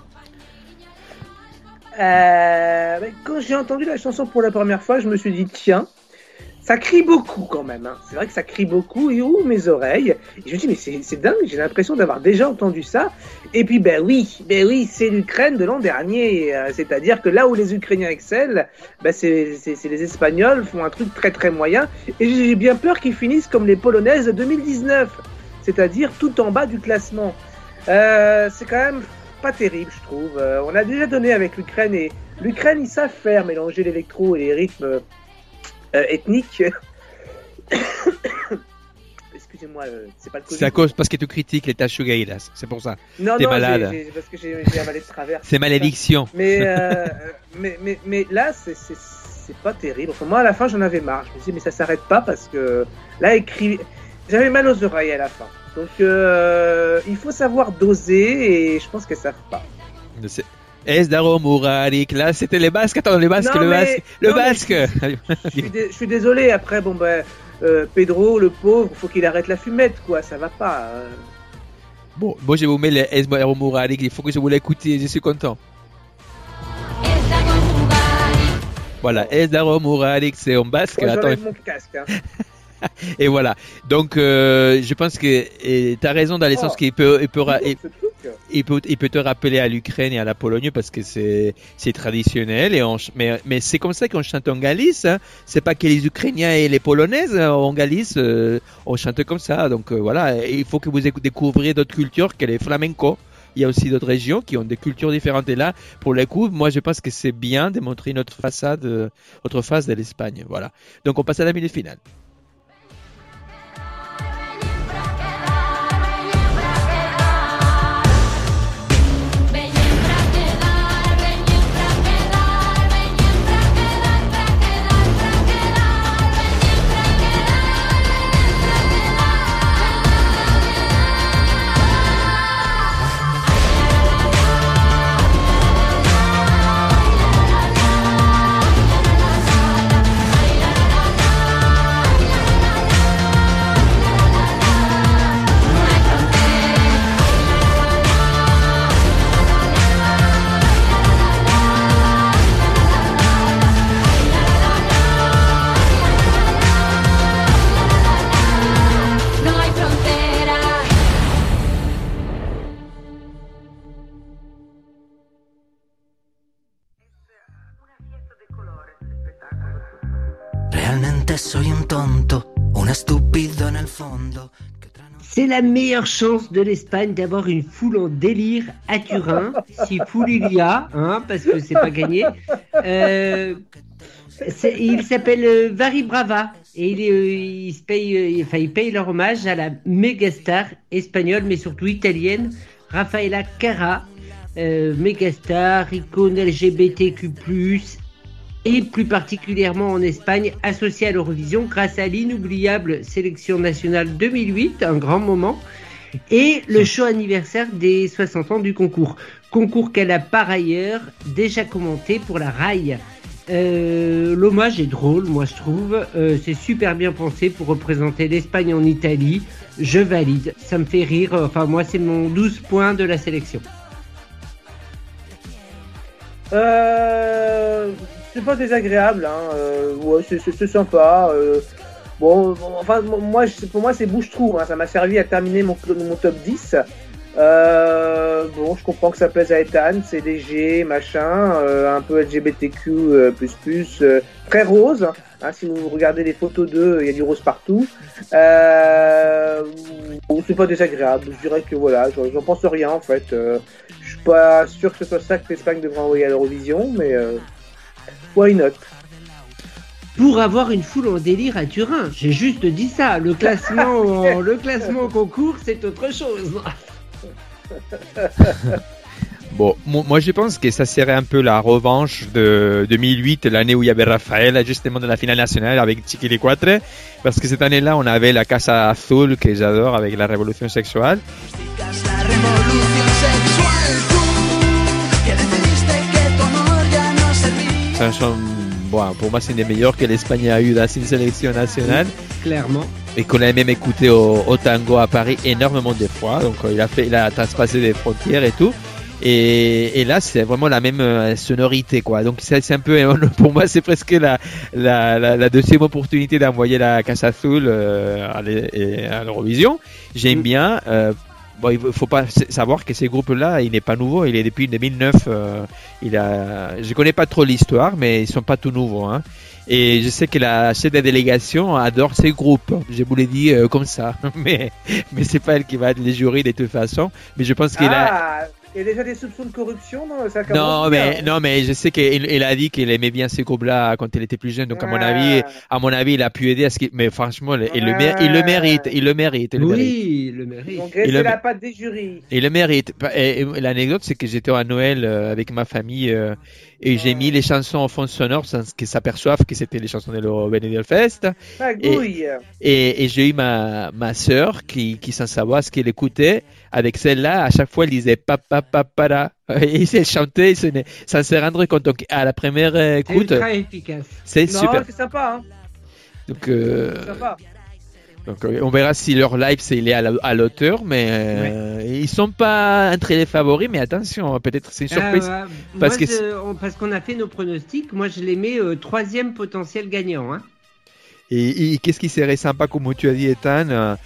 Euh, quand j'ai entendu la chanson pour la première fois, je me suis dit tiens, ça crie beaucoup quand même. Hein. C'est vrai que ça crie beaucoup et ouh mes oreilles. Et je me dis mais c'est, c'est dingue, j'ai l'impression d'avoir déjà entendu ça. Et puis ben oui, ben oui, c'est l'Ukraine de l'an dernier. Euh, c'est-à-dire que là où les Ukrainiens excellent, ben c'est, c'est, c'est les Espagnols font un truc très très moyen. Et j'ai bien peur qu'ils finissent comme les Polonaises de deux mille dix-neuf, c'est-à-dire tout en bas du classement. Euh, c'est quand même pas terrible, je trouve. Euh, on a déjà donné avec l'Ukraine, et l'Ukraine, ils savent faire mélanger l'électro et les rythmes euh, ethniques. Excusez-moi, euh, c'est pas le Covid. C'est à cause parce que tu critiques les Tanchugueiras, c'est pour ça. Non, T'es non, malade. j'ai, j'ai, parce que j'ai, j'ai avalé de travers. C'est malédiction. Mais, euh, mais, mais, mais là, c'est, c'est, c'est pas terrible. Enfin, moi, à la fin, j'en avais marre. Je me disais, mais ça s'arrête pas parce que là, écrit... j'avais mal aux oreilles à la fin. Donc, euh, il faut savoir doser, et je pense qu'elles savent pas. C'est... Esdaro Murarik, là, c'était les basques. Attends, les basques, non, le mais, basque. Le non, basque. Je, je, suis dé, je suis désolé. Après, bon, ben, euh, Pedro, le pauvre, faut qu'il arrête la fumette, quoi. Ça va pas. Euh... Bon, moi, je vous mets les Esdaro Murarik. Il faut que je vous l'écoute. Je suis content. Voilà, Esdaro Murarik, c'est en basque. Moi, Attends. Mon casque, hein. Et voilà. Donc, euh, je pense que tu as raison dans le sens oh, qu'il peut, il peut, il, il, peut, il peut te rappeler à l'Ukraine et à la Pologne parce que c'est, c'est traditionnel. Et on, mais, mais c'est comme ça qu'on chante en Galice. Hein. C'est pas que les Ukrainiens et les Polonaises en Galice, euh, on chante comme ça. Donc, euh, voilà. Il faut que vous découvriez d'autres cultures que les flamencos. Il y a aussi d'autres régions qui ont des cultures différentes. Et là, pour le coup, moi, je pense que c'est bien de montrer notre façade, notre face de l'Espagne. Voilà. Donc, on passe à la minute finale. Realmente soy un tonto, un estúpido en el fondo. C'est la meilleure chance de l'Espagne d'avoir une foule en délire à Turin, si foule il y a, hein, parce que c'est pas gagné. Euh, c'est, il s'appelle euh, Vari Brava et il, est, euh, il, se paye, euh, enfin, il paye leur hommage à la mégastar espagnole, mais surtout italienne, Rafaela Carrà, euh, mégastar, icône L G B T Q plus, et plus particulièrement en Espagne, associée à l'Eurovision grâce à l'inoubliable sélection nationale deux mille huit, un grand moment, et le show anniversaire des soixante ans du concours. Concours qu'elle a par ailleurs déjà commenté pour la R A I. Euh, l'hommage est drôle, moi je trouve. Euh, c'est super bien pensé pour représenter l'Espagne en Italie. Je valide, ça me fait rire. Enfin, moi, c'est mon douze points de la sélection. Euh... C'est pas désagréable, hein. euh, ouais, c'est, c'est, c'est sympa. Euh, bon, bon, enfin, moi, pour moi, c'est bouche-trou, hein. Ça m'a servi à terminer mon, mon top dix. Euh, bon, je comprends que ça plaise à Ethan, c'est léger, machin, euh, un peu L G B T Q euh, plus plus, euh, très rose. Hein, si vous regardez les photos d'eux, il y a du rose partout. Euh, bon, c'est pas désagréable. Je dirais que voilà, j'en, j'en pense rien en fait. Euh, je suis pas sûr que ce soit ça que l'Espagne devrait envoyer à l'Eurovision, mais. Euh, Why not? Pour avoir une foule en délire à Turin, j'ai juste dit ça. Le classement, le classement au concours, c'est autre chose. Bon, moi je pense que ça serait un peu la revanche de deux mille huit, l'année où il y avait Rafaela justement dans la finale nationale avec Chiquili Quatre, parce que cette année-là on avait la Casa Azul que j'adore avec la révolution sexuelle. Chanson, bon, pour moi, c'est une des meilleures que l'Espagne a eu dans une sélection nationale. Clairement. Et qu'on a même écouté au, au tango à Paris énormément de fois. Donc, il a fait, il a transpassé des frontières et tout. Et, et là, c'est vraiment la même euh, sonorité, quoi. Donc, c'est, c'est un peu, pour moi, c'est presque la, la, la, la deuxième opportunité d'envoyer la Casa Azul euh, à, l'e- à l'Eurovision. J'aime mm. bien. Euh, Bon, il faut pas savoir que ces groupes-là, il n'est pas nouveau, il est depuis deux mille neuf. Euh, il a, je connais pas trop l'histoire, mais ils sont pas tout nouveaux. Hein. Et je sais que la chef de délégation adore ces groupes. Je vous l'ai dit euh, comme ça, mais mais c'est pas elle qui va être les jurys de toute façon. Mais je pense qu'il ah, a. Il y a déjà des soupçons de corruption, non ça Non, mais bien. non, mais je sais qu'il il a dit qu'il aimait bien ces groupes-là quand il était plus jeune. Donc à mon ah. avis, à mon avis, il a pu aider à ce qu'il. Mais franchement, il, il, le, mé- il le mérite, il le mérite. Il le oui, mérite. il le mérite. Donc c'est le... la patte des jurys. Il le mérite. Et, et, l'anecdote, c'est que j'étais à Noël euh, avec ma famille euh, et j'ai mis les chansons en fond sonore sans qu'ils s'aperçoivent que c'était les chansons de l'Eurovision Fest. Et, et, et j'ai eu ma, ma sœur qui, qui, sans savoir ce qu'elle écoutait, avec celle-là, à chaque fois, elle disait papa, papa, là. Et elle chantait, sans se rendre compte. Donc, à la première écoute, c'est ultra efficace. C'est non, super. C'est sympa, hein. Donc, euh, c'est sympa. Donc, on verra si leur live, c'est, il est à, la, à l'auteur, mais euh, ouais. Ils sont pas entre les favoris, mais attention, peut-être c'est une surprise. Euh, parce, moi, que je, on, parce qu'on a fait nos pronostics, moi je les mets euh, troisième potentiel gagnant. Hein. Et, et qu'est-ce qui serait sympa, comme tu as dit, Ethan, euh,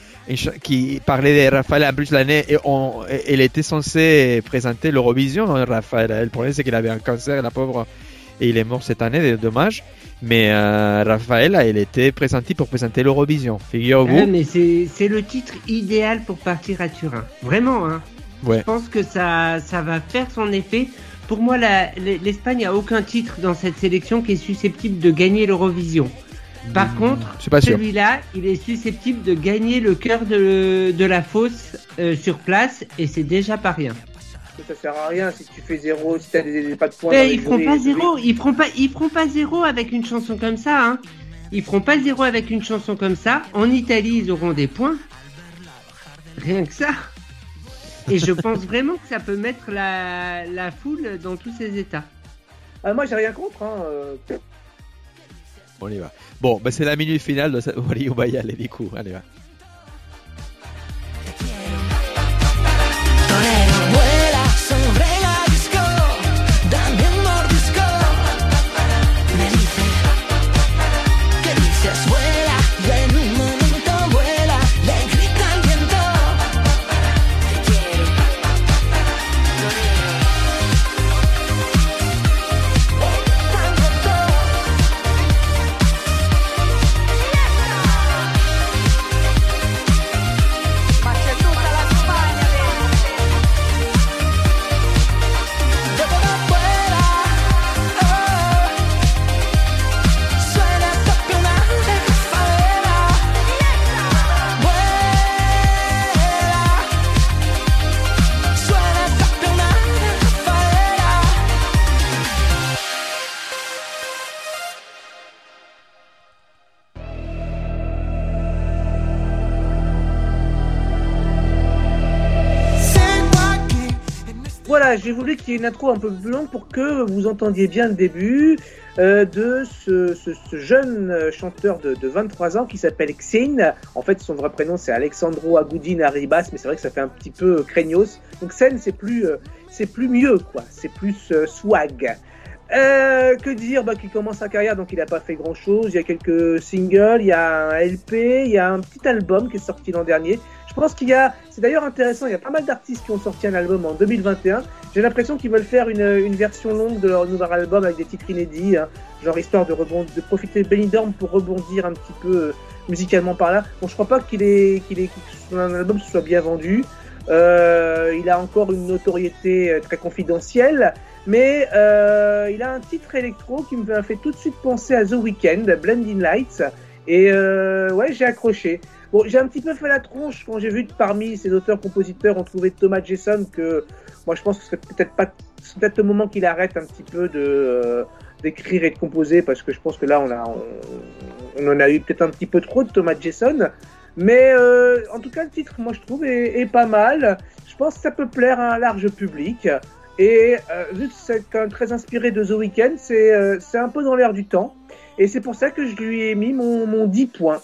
qui parlait de Raphaël, en plus l'année, et on, elle était censée présenter l'Eurovision, hein, Raphaël. Le problème, c'est qu'il avait un cancer, la pauvre, et il est mort cette année, dommage. Mais euh, Raphaël, elle était présentée pour présenter l'Eurovision, figurez-vous. Ah, mais c'est, c'est le titre idéal pour partir à Turin. Vraiment, hein. Ouais. Je pense que ça, ça va faire son effet. Pour moi, la, l'Espagne n'a aucun titre dans cette sélection qui est susceptible de gagner l'Eurovision. Par mmh, contre, celui-là, il est susceptible de gagner le cœur de, de la fosse euh, sur place, et c'est déjà pas rien. Ça sert à rien si tu fais zéro, si t'as des, des pas de points. Mais ils feront pas zéro, ils feront pas, ils feront pas zéro avec une chanson comme ça, hein. Ils feront pas zéro avec une chanson comme ça. En Italie, ils auront des points. Rien que ça. Et je pense vraiment que ça peut mettre la, la foule dans tous ses états. Ah, moi, j'ai rien contre, hein. Euh... On y va. Bon, bah c'est la minute finale, de... on va y aller du coup, allez va. voilà, j'ai voulu qu'il y ait une intro un peu plus longue pour que vous entendiez bien le début euh, de ce, ce, ce jeune chanteur de, de vingt-trois ans qui s'appelle Xen. En fait, son vrai prénom c'est Alexandro Agudin Arribas, mais c'est vrai que ça fait un petit peu craignos. Donc Xen, c'est plus, euh, c'est plus mieux, quoi. C'est plus euh, swag. Euh, que dire, bah, qu'il commence sa carrière, donc il n'a pas fait grand chose. Il y a quelques singles, il y a un L P, il y a un petit album qui est sorti l'an dernier. Je pense qu'il y a, c'est d'ailleurs intéressant, il y a pas mal d'artistes qui ont sorti un album en deux mille vingt et un. J'ai l'impression qu'ils veulent faire une, une version longue de leur nouvel album avec des titres inédits, hein, genre histoire de, rebondir, de profiter de Benidorm pour rebondir un petit peu euh, musicalement par là. Bon, je crois pas qu'il ait, qu'il ait, que son album se soit bien vendu. Euh, il a encore une notoriété très confidentielle. Mais euh, il a un titre électro qui me fait tout de suite penser à The Weeknd, Blinding Lights, et euh, ouais, j'ai accroché. Bon, j'ai un petit peu fait la tronche quand j'ai vu que parmi ces auteurs-compositeurs, on trouvait Thomas Jason, que moi je pense que ce serait peut-être pas, c'est peut-être le moment qu'il arrête un petit peu de euh, d'écrire et de composer, parce que je pense que là on a, on, on en a eu peut-être un petit peu trop de Thomas Jason. Mais euh, en tout cas, le titre, moi je trouve, est, est pas mal. Je pense que ça peut plaire à un large public. Et euh, vu que c'est quand même très inspiré de The Weeknd, c'est, euh, c'est un peu dans l'air du temps. Et c'est pour ça que je lui ai mis mon, mon dix points.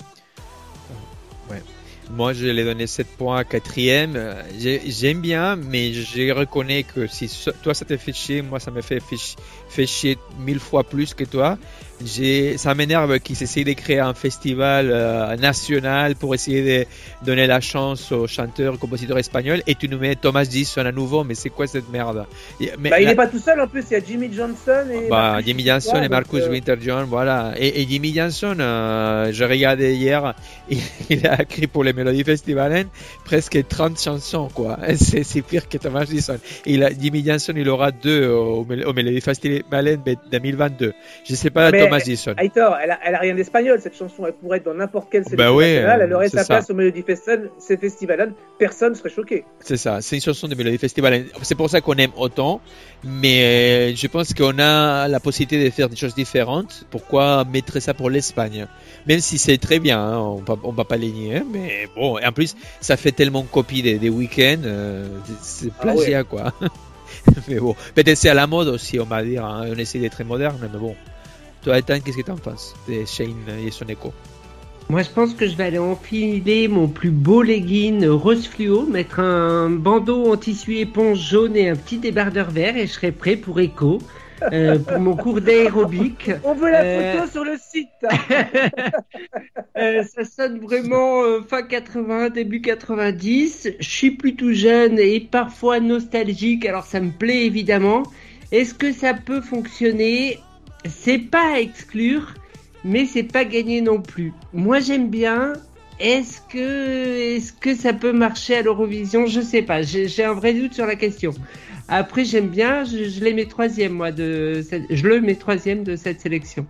Ouais. Moi, je l'ai donné sept points à quatrième. J'ai, j'aime bien, mais je reconnais que si toi ça te fait chier, moi ça me fait, fait, fait chier mille fois plus que toi. J'ai, ça m'énerve qu'ils essayent de créer un festival euh, national pour essayer de donner la chance aux chanteurs, compositeurs espagnols, et tu nous mets Thomas Jason à nouveau, mais c'est quoi cette merde? Mais, bah, il là, n'est pas tout seul, en plus, il y a Jimmy Johnson et bah, Marcus Jimmy Johnson Winter, et Marcus donc, Winter-John, voilà. Et, et Jimmy Johnson, euh, je regardais hier, il, il a écrit pour les Melody Festivalen presque trente chansons, quoi. C'est, c'est pire que Thomas Jason. Et il a, Jimmy Johnson, il aura deux au, au Melody Festivalen deux mille vingt-deux. Je sais pas, mais, Thomas Jason. Aitor, elle a, elle a rien d'espagnol, cette chanson, elle pourrait être dans n'importe quelle sélection bah oui, nationale, elle aurait sa ça. place au Melody Festival, ces festivals, personne ne serait choqué. C'est ça, c'est une chanson de Melody Festival. C'est pour ça qu'on aime autant, mais je pense qu'on a la possibilité de faire des choses différentes. Pourquoi mettre ça pour l'Espagne? Même si c'est très bien, hein, on va, on va pas les nier, mais bon, et en plus, ça fait tellement copie des, des week-ends, euh, c'est plagiat, ah ouais. quoi. Mais bon, peut-être c'est à la mode aussi, on va dire, hein, on essaie d'être moderne, mais bon. Toi, Ethan, qu'est-ce que t'en penses de Shane et son écho? Moi, je pense que je vais aller enfiler mon plus beau legging rose fluo, mettre un bandeau en tissu éponge jaune et un petit débardeur vert, et je serai prêt pour Echo, euh, pour mon cours d'aérobic. On veut la euh... photo sur le site. euh, ça sonne vraiment euh, fin quatre-vingts, début quatre-vingt-dix. Je suis plutôt jeune et parfois nostalgique, alors ça me plaît évidemment. Est-ce que ça peut fonctionner? C'est pas à exclure, mais c'est pas gagné non plus. Moi j'aime bien. Est-ce que, est-ce que ça peut marcher à l'Eurovision? Je sais pas. J'ai, j'ai un vrai doute sur la question. Après j'aime bien. Je, je les mets troisième moi de. Cette, je le mets troisième de cette sélection.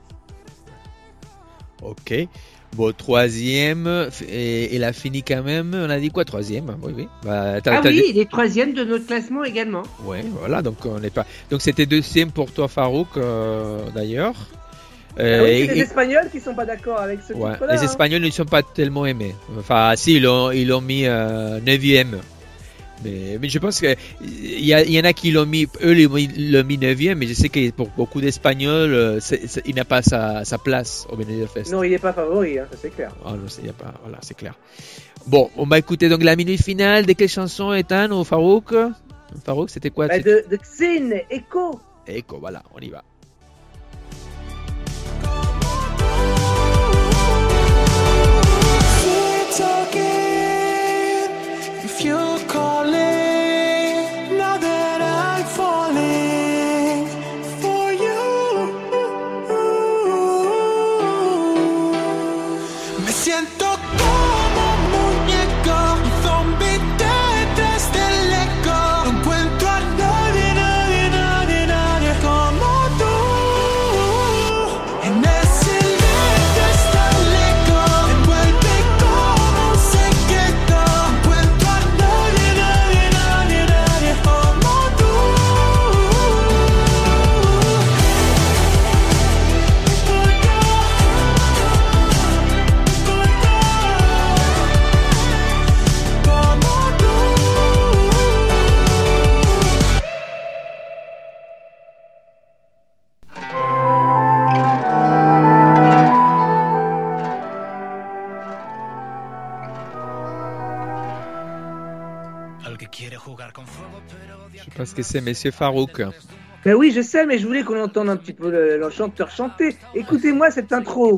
Ok. Bon, troisième, et il a fini quand même, on a dit quoi, troisième? Oui, oui. Bah, ah oui, dit... il est troisième de notre classement également. Ouais, voilà, donc on n'est pas. Donc c'était deuxième pour toi, Farouk, euh, d'ailleurs. Euh, ah oui, c'est et... les Espagnols qui sont pas d'accord avec ce ouais, titre-là. Les hein. Espagnols ne sont pas tellement aimés. Enfin, si, ils l'ont, ils l'ont mis euh, neuvième. Mais, mais je pense qu'il y, y en a qui l'ont mis, eux ils l'ont mis neuvième, mais je sais que pour beaucoup d'Espagnols, c'est, c'est, il n'a pas sa, sa place au Benidorm Fest. Non, il n'est pas favori, hein, ça c'est clair. Oh, non, c'est, y a pas, voilà, c'est clair. Bon, on va écouter donc la minute finale. De quelle chanson, Ethan ou Farouk? Farouk, c'était quoi? Bah, de, de Xen, Echo. Echo, voilà, on y va. Je sais pas ce que c'est, Monsieur Farouk. Ben oui, je sais, mais je voulais qu'on entende un petit peu le, le chanteur chanter. Écoutez-moi cette intro.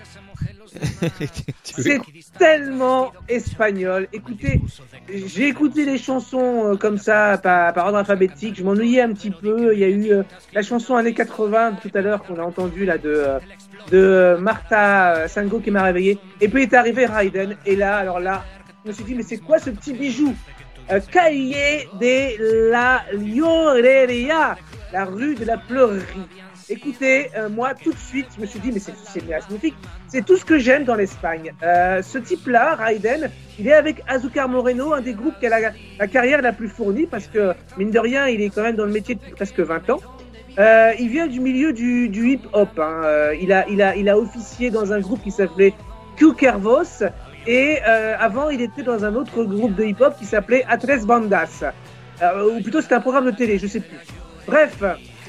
C'est tellement espagnol. Écoutez, j'ai écouté les chansons euh, comme ça par, par ordre alphabétique. Je m'ennuyais un petit peu. Il y a eu euh, la chanson années quatre-vingts tout à l'heure qu'on a entendue là de euh, de euh, Martha Sango qui m'a réveillé. Et puis est arrivé Raiden. Et là, alors là, je me suis dit mais c'est quoi ce petit bijou? euh, Calle de la Llorería, la rue de la pleurerie. Écoutez, euh, moi, tout de suite, je me suis dit, mais c'est, c'est magnifique. C'est tout ce que j'aime dans l'Espagne. Euh, ce type-là, Raiden, il est avec Azúcar Moreno, un des groupes qui a la, la carrière la plus fournie, parce que, mine de rien, il est quand même dans le métier depuis presque vingt ans. Euh, il vient du milieu du, du hip-hop. Hein. Euh, il, a, il, a, il a officié dans un groupe qui s'appelait Cuervos, et euh, avant, il était dans un autre groupe de hip-hop qui s'appelait Atres Bandas. Euh, ou plutôt, c'était un programme de télé, je sais plus. Bref...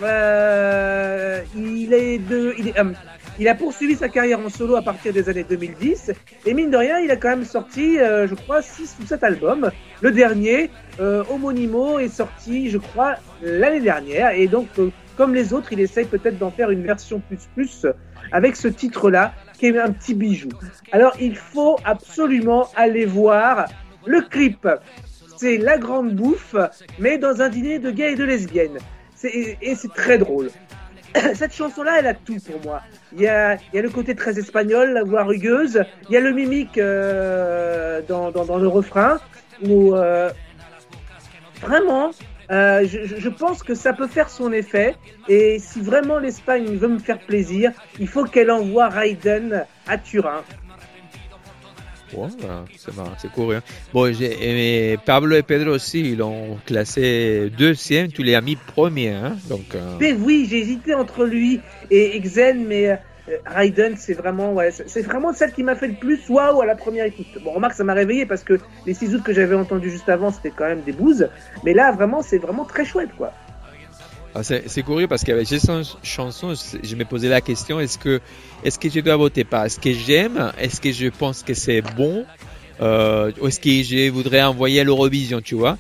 Euh, il, est de, il, est, euh, il a poursuivi sa carrière en solo à partir des années deux mille dix et mine de rien il a quand même sorti euh, je crois six ou sept albums. Le dernier euh, Homonimo est sorti je crois l'année dernière et donc euh, comme les autres il essaye peut-être d'en faire une version plus plus avec ce titre là qui est un petit bijou. Alors il faut absolument aller voir le clip. C'est la grande bouffe mais dans un dîner de gays et de lesbiennes. C'est, et c'est très drôle. Cette chanson-là, elle a tout pour moi. Il y a, il y a le côté très espagnol, la voix rugueuse. Il y a le mimique euh, dans, dans, dans le refrain. Où euh, vraiment, euh, je, je pense que ça peut faire son effet. Et si vraiment l'Espagne veut me faire plaisir, il faut qu'elle envoie Raiden à Turin. Ouais, c'est marrant, c'est courant. Bon, j'ai, et Pablo et Pedro aussi, ils l'ont classé deuxième, tu l'as mis premier, hein, donc. Euh... Mais oui, j'ai hésité entre lui et Exen, mais euh, Raiden, c'est vraiment, ouais, c'est, c'est vraiment celle qui m'a fait le plus waouh à la première écoute. Bon, remarque, ça m'a réveillé parce que les six autres que j'avais entendus juste avant, c'était quand même des bouses, mais là, vraiment, c'est vraiment très chouette, quoi. Ah, c'est, c'est curieux parce qu'avec ces chansons, je me posais la question, est-ce que, est-ce que je dois voter parce que j'aime, est-ce que je pense que c'est bon, euh, ou est-ce que je voudrais envoyer à l'Eurovision, tu vois?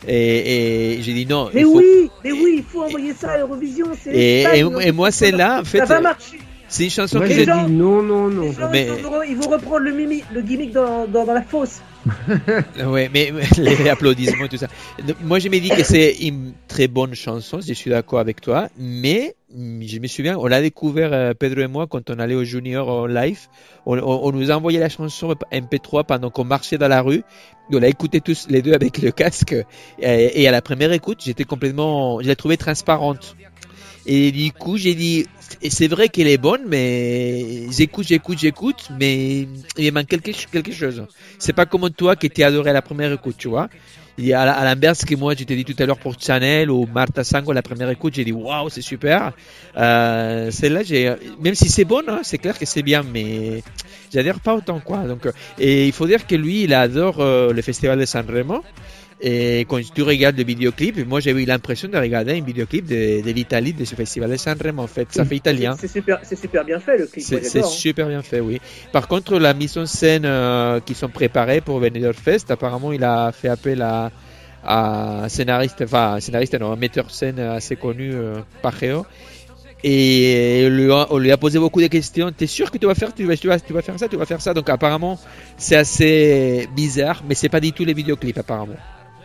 Et, et j'ai dit non. Mais il faut... oui, mais oui, il faut envoyer ça à l'Eurovision. C'est et, Espagne, et, donc, et moi, c'est là, en fait. Ça va marcher. C'est une chanson Moi, que j'ai j'ai dit non, non, non. Mais... Ils, vont, ils vont reprendre le, mimi, le gimmick dans, dans, dans la fosse. Ouais, mais, mais les applaudissements, tout ça. Moi, je me dis que c'est une très bonne chanson, je suis d'accord avec toi, mais je me souviens, on l'a découvert, Pedro et moi, quand on allait au Junior en live. On, on, on nous a envoyé la chanson M P trois pendant qu'on marchait dans la rue. On l'a écouté tous les deux avec le casque. Et, et à la première écoute, j'étais complètement, je l'ai trouvée transparente. Et du coup, j'ai dit, c'est vrai qu'elle est bonne, mais j'écoute, j'écoute, j'écoute, mais il manque quelque, quelque chose. C'est pas comme toi qui t'es adoré à la première écoute, tu vois. Et à, à l'inverse que moi, je t'ai dit tout à l'heure pour Chanel ou Martha Sango, la première écoute, j'ai dit waouh, c'est super. Euh, celle-là, j'ai, même si c'est bonne, hein, c'est clair que c'est bien, mais j'adhère pas autant, quoi. Donc, et il faut dire que lui, il adore euh, le festival de Sanremo. Et quand tu regardes le vidéoclip, moi j'ai eu l'impression de regarder un vidéoclip de, de l'Italie, de ce festival de Sanremo en fait. Ça fait italien. C'est, c'est, super, c'est super bien fait le clip. C'est, c'est super bien fait, oui. Par contre, la mise en scène euh, qui sont préparées pour Benidorm Fest, apparemment il a fait appel à, à un scénariste, enfin un scénariste, non, un metteur en scène assez connu, euh, Pajeo. Et on lui, a, on lui a posé beaucoup de questions. T'es sûr que tu vas faire, tu vas, tu vas, tu vas faire ça, tu vas faire ça. Donc apparemment, c'est assez bizarre, mais c'est pas du tout les vidéoclips apparemment.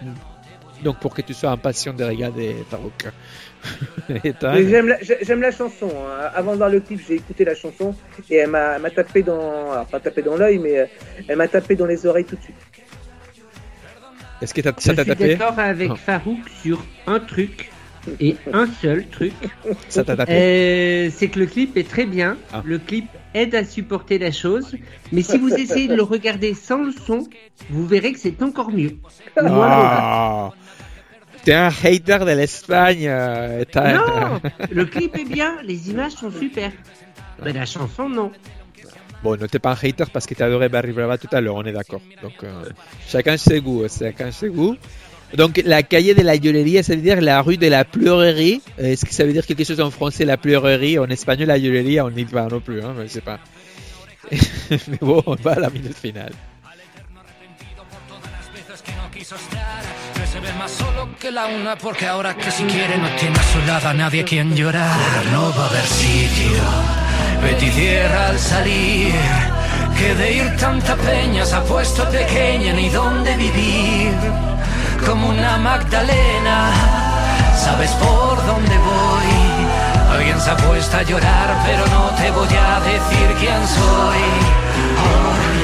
Donc pour que tu sois impatient de regarder Farouk. j'aime, la, j'aime la chanson. Hein. Avant de voir le clip, j'ai écouté la chanson et elle m'a, elle m'a tapé dans, alors pas tapé dans l'œil, mais elle m'a tapé dans les oreilles tout de suite. Est-ce que ça t'a tapé? Je suis d'accord avec oh. Farouk sur un truc. Et un seul truc, ça t'a tapé. Euh, c'est que le clip est très bien. Ah. Le clip aide à supporter la chose, mais si vous essayez de le regarder sans le son, vous verrez que c'est encore mieux. Oh. T'es un hater de l'Espagne. Euh, non, le clip est bien, les images sont super, mais la chanson non. Bon, non, t'es pas un hater parce que t'as adoré Barry Brava tout à l'heure, on est d'accord. Donc, euh, chacun ses goûts, chacun ses goûts. Donc, la calle de la Llorería, ça veut dire la rue de la pleurerie. Est-ce que ça veut dire quelque chose en français, la pleurerie? En espagnol, la Llorería, on n'y va non plus, hein, mais je sais pas. Mais bon, on va à la minute finale. más solo que la una, porque ahora que si quiere no tiene a su lado a nadie quien llorar. No va a haber sitio, vete y cierra al salir, que de ir tanta peña se ha puesto pequeña, ni dónde vivir. Como una Magdalena, sabes por dónde voy. Alguien se ha puesto a llorar, pero no te voy a decir quién soy. Hoy,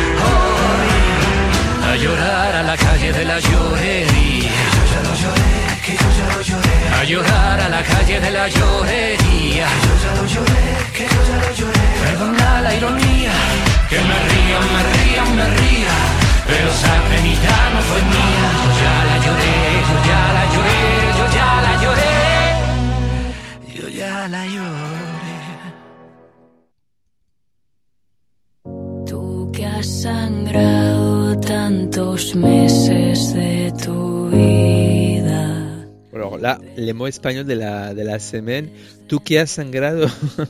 hoy, a llorar a la calle de la llorería. Yo ya lo lloré, que yo ya lo lloré. A llorar a la calle de la llorería. Yo ya lo lloré, que yo ya lo lloré. Perdona la ironía, que me ría, me ría, me ría, pero esa penita no fue mía. Yo ya la lloré, yo ya la lloré, yo ya la lloré, yo ya la lloré. Tú que has sangrado tantos meses de tu vida. Alors là, les mots espagnols de la, de la semaine. Tú que has sangrado,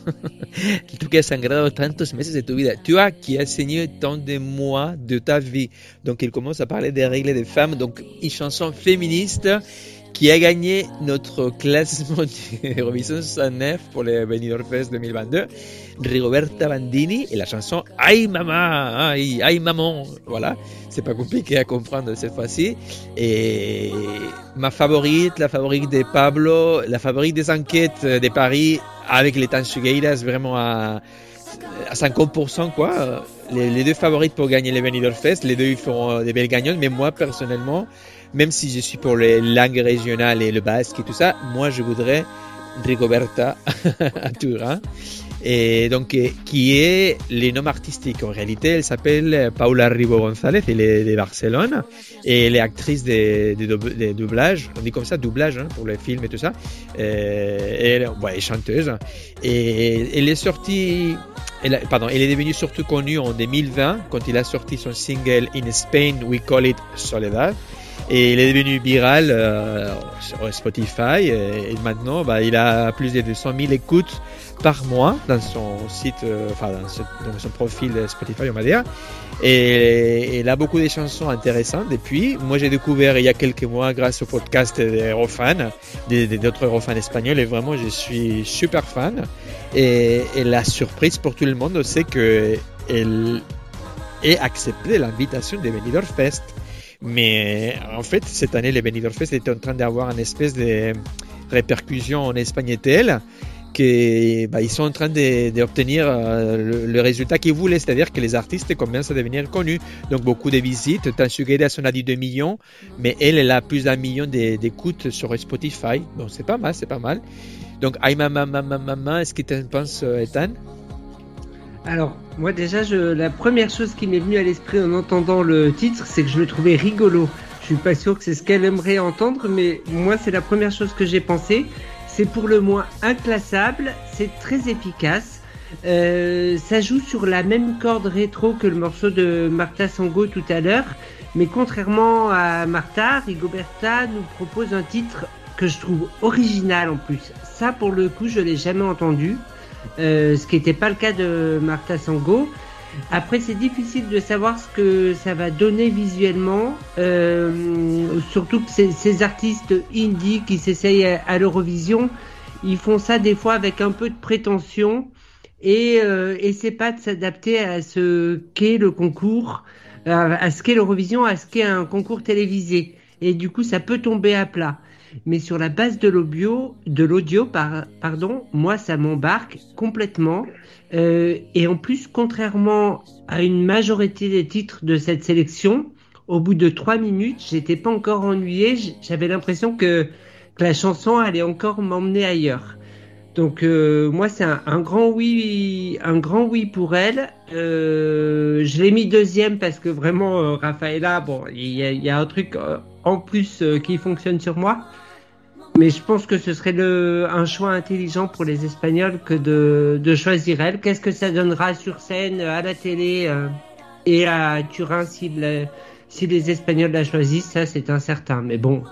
tú que has sangrado tantos meses de tu vida. Tu as qui as saigné tant de mois de ta vie. Donc il commence à parler des règles des femmes. Donc une chanson féministe qui a gagné notre classement de Eurovision soixante-neuf pour le Benidorm Fest deux mille vingt-deux. Rigoberta Bandini et la chanson Aïe maman, aïe, aïe maman. Voilà, c'est pas compliqué à comprendre cette fois-ci. Et ma favorite, la favorite de Pablo, la favorite des enquêtes de Paris avec les Tanchugueiras vraiment à, à cinquante pour cent quoi. Les, les deux favorites pour gagner le Benidorm Fest, les deux ils feront des belles gagnantes, mais moi personnellement, même si je suis pour les langues régionales et le basque et tout ça, moi je voudrais Rigoberta à Turin. Et donc, qui est le nom artistique. En réalité, elle s'appelle Paula Ribó González, elle est de Barcelone, et elle est actrice de, de, de doublage, on dit comme ça, doublage, hein, pour les films et tout ça. Et elle, ouais, elle est chanteuse. Et elle est sortie, elle, pardon, elle est devenue surtout connue en deux mille vingt, quand il a sorti son single In Spain, We Call It Soledad. Et il est devenu viral euh, sur Spotify et, et maintenant bah, il a plus de deux cent mille écoutes par mois dans son site, euh, enfin dans, ce, dans son profil Spotify on va dire. Et, et il a beaucoup de chansons intéressantes. Et puis moi j'ai découvert il y a quelques mois grâce au podcast des Eurofans, des, des, d'autres Eurofans espagnols, et vraiment je suis super fan. Et, et la surprise pour tout le monde c'est que elle ait accepté l'invitation de Benidorm Fest. Mais en fait, cette année, le Benidorm Fest était en train d'avoir une espèce de répercussion en Espagne telle qu'ils bah, sont en train de, d'obtenir euh, le, le résultat qu'ils voulaient, c'est-à-dire que les artistes commencent à devenir connus. Donc beaucoup de visites. Tanchugueiras, on a dit deux millions, mais elle, elle a plus d'un million d'écoutes sur Spotify. Donc c'est pas mal, c'est pas mal. Donc, aïe maman, maman, maman, est-ce que tu en penses, Ethan ? Alors, moi déjà, je, la première chose qui m'est venue à l'esprit en entendant le titre, c'est que je le trouvais rigolo. Je suis pas sûr que c'est ce qu'elle aimerait entendre, mais moi, c'est la première chose que j'ai pensé. C'est pour le moins inclassable, c'est très efficace. Euh, ça joue sur la même corde rétro que le morceau de Marta Sango tout à l'heure, mais contrairement à Marta, Rigoberta nous propose un titre que je trouve original en plus. Ça, pour le coup, je l'ai jamais entendu. Euh, ce qui n'était pas le cas de Marta Sango. Après, c'est difficile de savoir ce que ça va donner visuellement, euh, surtout que ces, ces artistes indie qui s'essayent à, à l'Eurovision, ils font ça des fois avec un peu de prétention et euh, essaient pas de s'adapter à ce qu'est le concours, à, à ce qu'est l'Eurovision, à ce qu'est un concours télévisé. Et du coup, ça peut tomber à plat. Mais sur la base de l'audio, de l'audio, par, pardon, moi ça m'embarque complètement. Euh, et en plus, contrairement à une majorité des titres de cette sélection, au bout de trois minutes, j'étais pas encore ennuyé. J'avais l'impression que, que la chanson allait encore m'emmener ailleurs. Donc euh, moi c'est un, un grand oui, un grand oui pour elle. Euh, je l'ai mis deuxième parce que vraiment euh, Rafaela, bon, il y a, y a un truc euh, en plus euh, qui fonctionne sur moi. Mais je pense que ce serait le, un choix intelligent pour les Espagnols que de, de choisir elle. Qu'est-ce que ça donnera sur scène, à la télé euh, et à Turin si, le, si les Espagnols la choisissent, ça c'est incertain. Mais bon.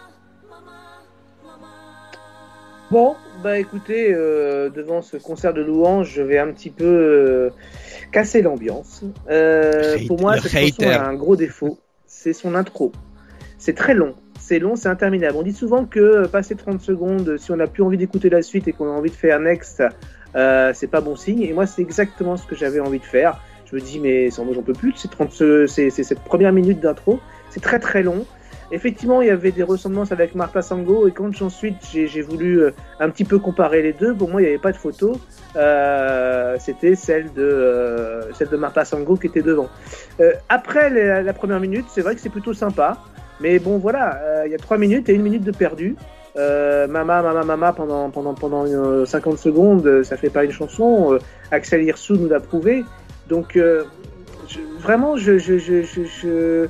Bon, bah écoutez, euh, devant ce concert de louanges, je vais un petit peu euh, casser l'ambiance. Euh, pour moi, cette chanson a un gros défaut, c'est son intro. C'est très long. c'est long, c'est interminable. On dit souvent que euh, passer trente secondes, si on n'a plus envie d'écouter la suite et qu'on a envie de faire next, euh, c'est pas bon signe. Et moi, c'est exactement ce que j'avais envie de faire. Je me dis, mais sans moi, j'en peux plus. C'est, trente, c'est, c'est cette première minute d'intro. C'est très très long. Effectivement, il y avait des ressemblances avec Martha Sango, et quand ensuite j'ai, j'ai voulu euh, un petit peu comparer les deux, pour moi il n'y avait pas de photo, euh, c'était celle de, euh, celle de Martha Sango qui était devant. Euh, après les, la première minute, c'est vrai que c'est plutôt sympa, mais bon voilà, euh, il y a trois minutes et une minute de perdu. Euh, mama, mama, mama pendant, pendant, pendant euh, cinquante secondes, ça fait pas une chanson, euh, Axel Hirsou nous l'a prouvé, donc euh, je, vraiment je... je, je, je, je...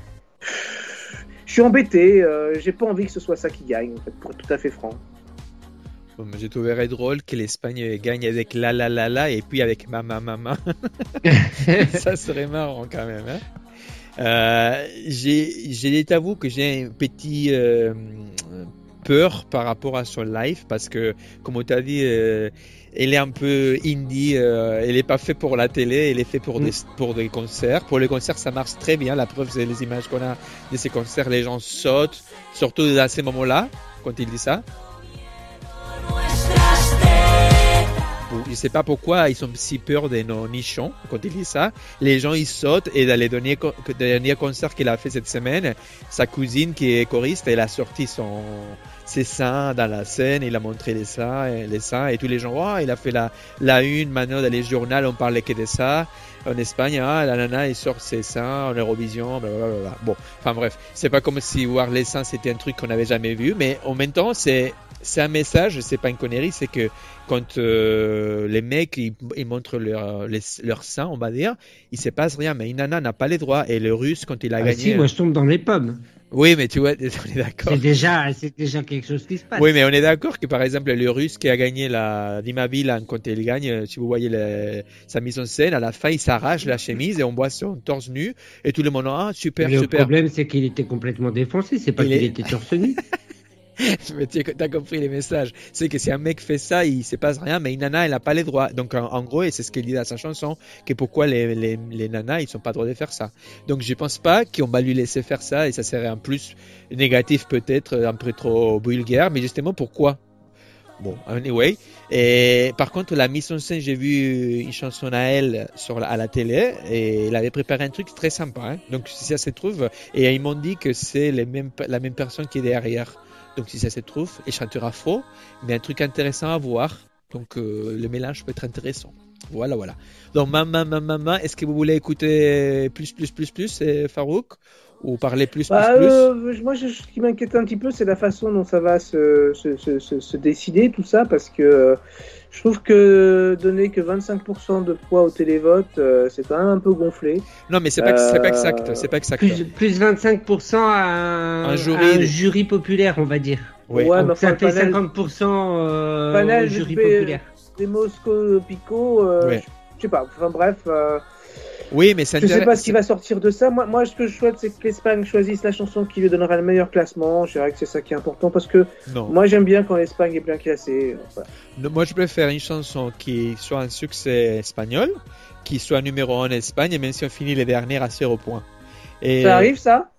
Je suis embêté, euh, j'ai pas envie que ce soit ça qui gagne, en fait, pour être tout à fait franc. Bon, je trouverais drôle que l'Espagne gagne avec la la la la et puis avec mama mama. Ça serait marrant quand même. Hein euh, j'ai, j'ai t'avoue que j'ai un petit euh, peur par rapport à son live parce que, comme tu as dit, euh, elle est un peu indie, euh, elle n'est pas faite pour la télé, elle est faite pour, mm. des, pour des concerts. Pour les concerts, ça marche très bien. La preuve, c'est les images qu'on a de ces concerts. Les gens sautent, surtout à ces moments-là, quand il dit ça. Je ne sais pas pourquoi ils ont si peur de nos nichons quand il dit ça. Les gens, ils sautent et dans les derniers, derniers concerts qu'il a fait cette semaine, sa cousine qui est choriste, elle a sorti son... ses seins dans la scène, il a montré les seins, et les seins, et tous les gens, oh, il a fait la, la une, maintenant dans les journaux, on parlait que de ça. En Espagne, ah, la nana, il sort ses seins en Eurovision, blablabla. Bon, enfin bref, c'est pas comme si voir les seins, c'était un truc qu'on n'avait jamais vu, mais en même temps, c'est, c'est un message, c'est pas une connerie, c'est que quand euh, les mecs, ils, ils montrent leur, les, leur seins, on va dire, il se passe rien, mais une nana n'a pas les droits, et le russe, quand il a ah gagné... si, moi je tombe dans les pommes. Oui, mais tu vois, on est d'accord. C'est déjà, c'est déjà quelque chose qui se passe. Oui, mais on est d'accord que par exemple, le russe qui a gagné la Dima Bilan, quand il gagne, si vous voyez le, sa mise en scène, à la fin, il s'arrache la chemise et on voit son torse nu et tout le monde, ah, super, le super. Le problème, c'est qu'il était complètement défoncé, c'est pas il qu'il est... était torse nu. Mais tu as compris les messages. C'est que si un mec fait ça, il ne se passe rien, mais une nana, elle n'a pas les droits. Donc en, en gros, et c'est ce qu'il dit dans sa chanson, que pourquoi les, les, les nanas, ils sont pas droits de faire ça. Donc je pense pas qu'on va lui laisser faire ça et ça serait un plus négatif peut-être, un peu trop vulgaire, mais justement pourquoi? Bon, anyway. Et par contre, la mise en scène, j'ai vu une chanson à elle sur la, à la télé et elle avait préparé un truc très sympa. Hein. Donc si ça se trouve, et ils m'ont dit que c'est les mêmes, la même personne qui est derrière. Donc si ça se trouve, il chantera faux, mais un truc intéressant à voir. Donc euh, le mélange peut être intéressant. Voilà, voilà. Donc maman, maman, maman, est-ce que vous voulez écouter plus, plus, plus, plus, euh, Farouk, ou parler plus, bah, plus, euh, plus moi, je, ce qui m'inquiète un petit peu, c'est la façon dont ça va se, se, se, se, se décider, tout ça, parce que euh, je trouve que donner que vingt-cinq pour cent de poids au télévote, euh, c'est quand même un peu gonflé. Non, mais c'est pas, euh... c'est pas exact. C'est pas exact. Plus, plus vingt-cinq pour cent à un, un, jury... à un jury populaire, on va dire. Oui. Ouais, donc ça fait panel... cinquante pour cent euh, panel, au jury populaire. Des Moscow Pico, euh, ouais. je sais pas. Enfin bref. Euh... Oui, mais ça je sais pas ce qui va sortir de ça. Moi, moi, ce que je souhaite, c'est que l'Espagne choisisse la chanson qui lui donnera le meilleur classement. Je dirais que c'est ça qui est important parce que non. moi, j'aime bien quand l'Espagne est bien classée. Voilà. Non, moi, je préfère une chanson qui soit un succès espagnol, qui soit numéro un en Espagne, même si on finit les dernières à zéro point. Et... Ça arrive, ça?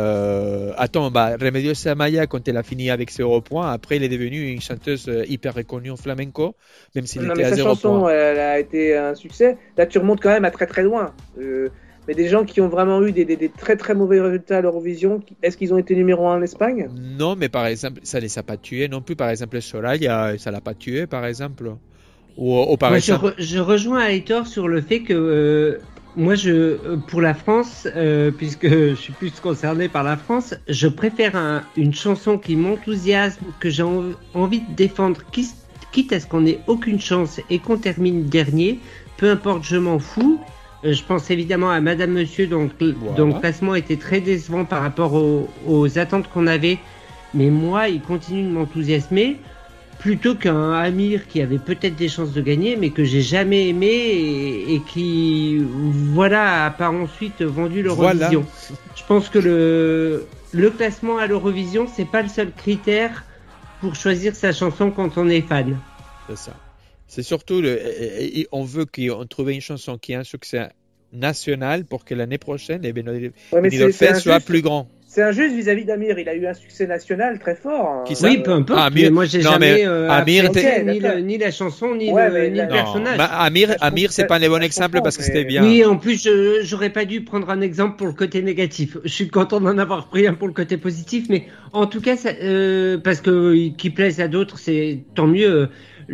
Euh, attends, bah, Remedios Amaya, quand elle a fini avec zéro point, après elle est devenue une chanteuse hyper reconnue en flamenco, même s'il non, était mais à sa zéro chanson, point. Elle a été un succès. Là, tu remontes quand même à très très loin. Euh, mais des gens qui ont vraiment eu des, des, des très très mauvais résultats à l'Eurovision, est-ce qu'ils ont été numéro un en Espagne? Non, mais par exemple, ça ne les a pas tués non plus. Par exemple, Soraya, ça l'a pas tué, par exemple. Ou, ou par Moi, exemple... je, re, je rejoins Aitor sur le fait que euh, moi, je, pour la France, euh, puisque je suis plus concerné par la France, je préfère un, une chanson qui m'enthousiasme, que j'ai en, envie de défendre, quitte, quitte à ce qu'on ait aucune chance et qu'on termine dernier. Peu importe, je m'en fous. Euh, je pense évidemment à Madame Monsieur, donc, voilà. dont le classement était très décevant par rapport aux, aux attentes qu'on avait. Mais moi, il continue de m'enthousiasmer. Plutôt qu'un Amir qui avait peut-être des chances de gagner, mais que j'ai jamais aimé et, et qui, voilà, a pas ensuite vendu l'Eurovision. Voilà. Je pense que le, le classement à l'Eurovision, c'est pas le seul critère pour choisir sa chanson quand on est fan. C'est ça. C'est surtout, le, et, et on veut qu'on trouve une chanson qui a un succès national pour que l'année prochaine, les Benidorm ouais, Fest soit plus grand. C'est injuste vis-à-vis d'Amir. Il a eu un succès national très fort. Hein. Qui ça Oui, peu importe. Ah, Amir- mais moi, j'ai non, jamais mais euh, Amir apprécié était- ni, d'accord. le- ni la chanson, ni, Ouais, le, mais ni là- le Non, personnage. Bah, Amir, Là, je Amir, trouve c'est que pas un ça- bon ça exemple comprend, parce que mais- c'était bien. Oui, en plus, je j'aurais pas dû prendre un exemple pour le côté négatif. Je suis content d'en avoir pris un pour le côté positif, mais en tout cas, ça, euh, parce que qui plaise à d'autres, c'est tant mieux.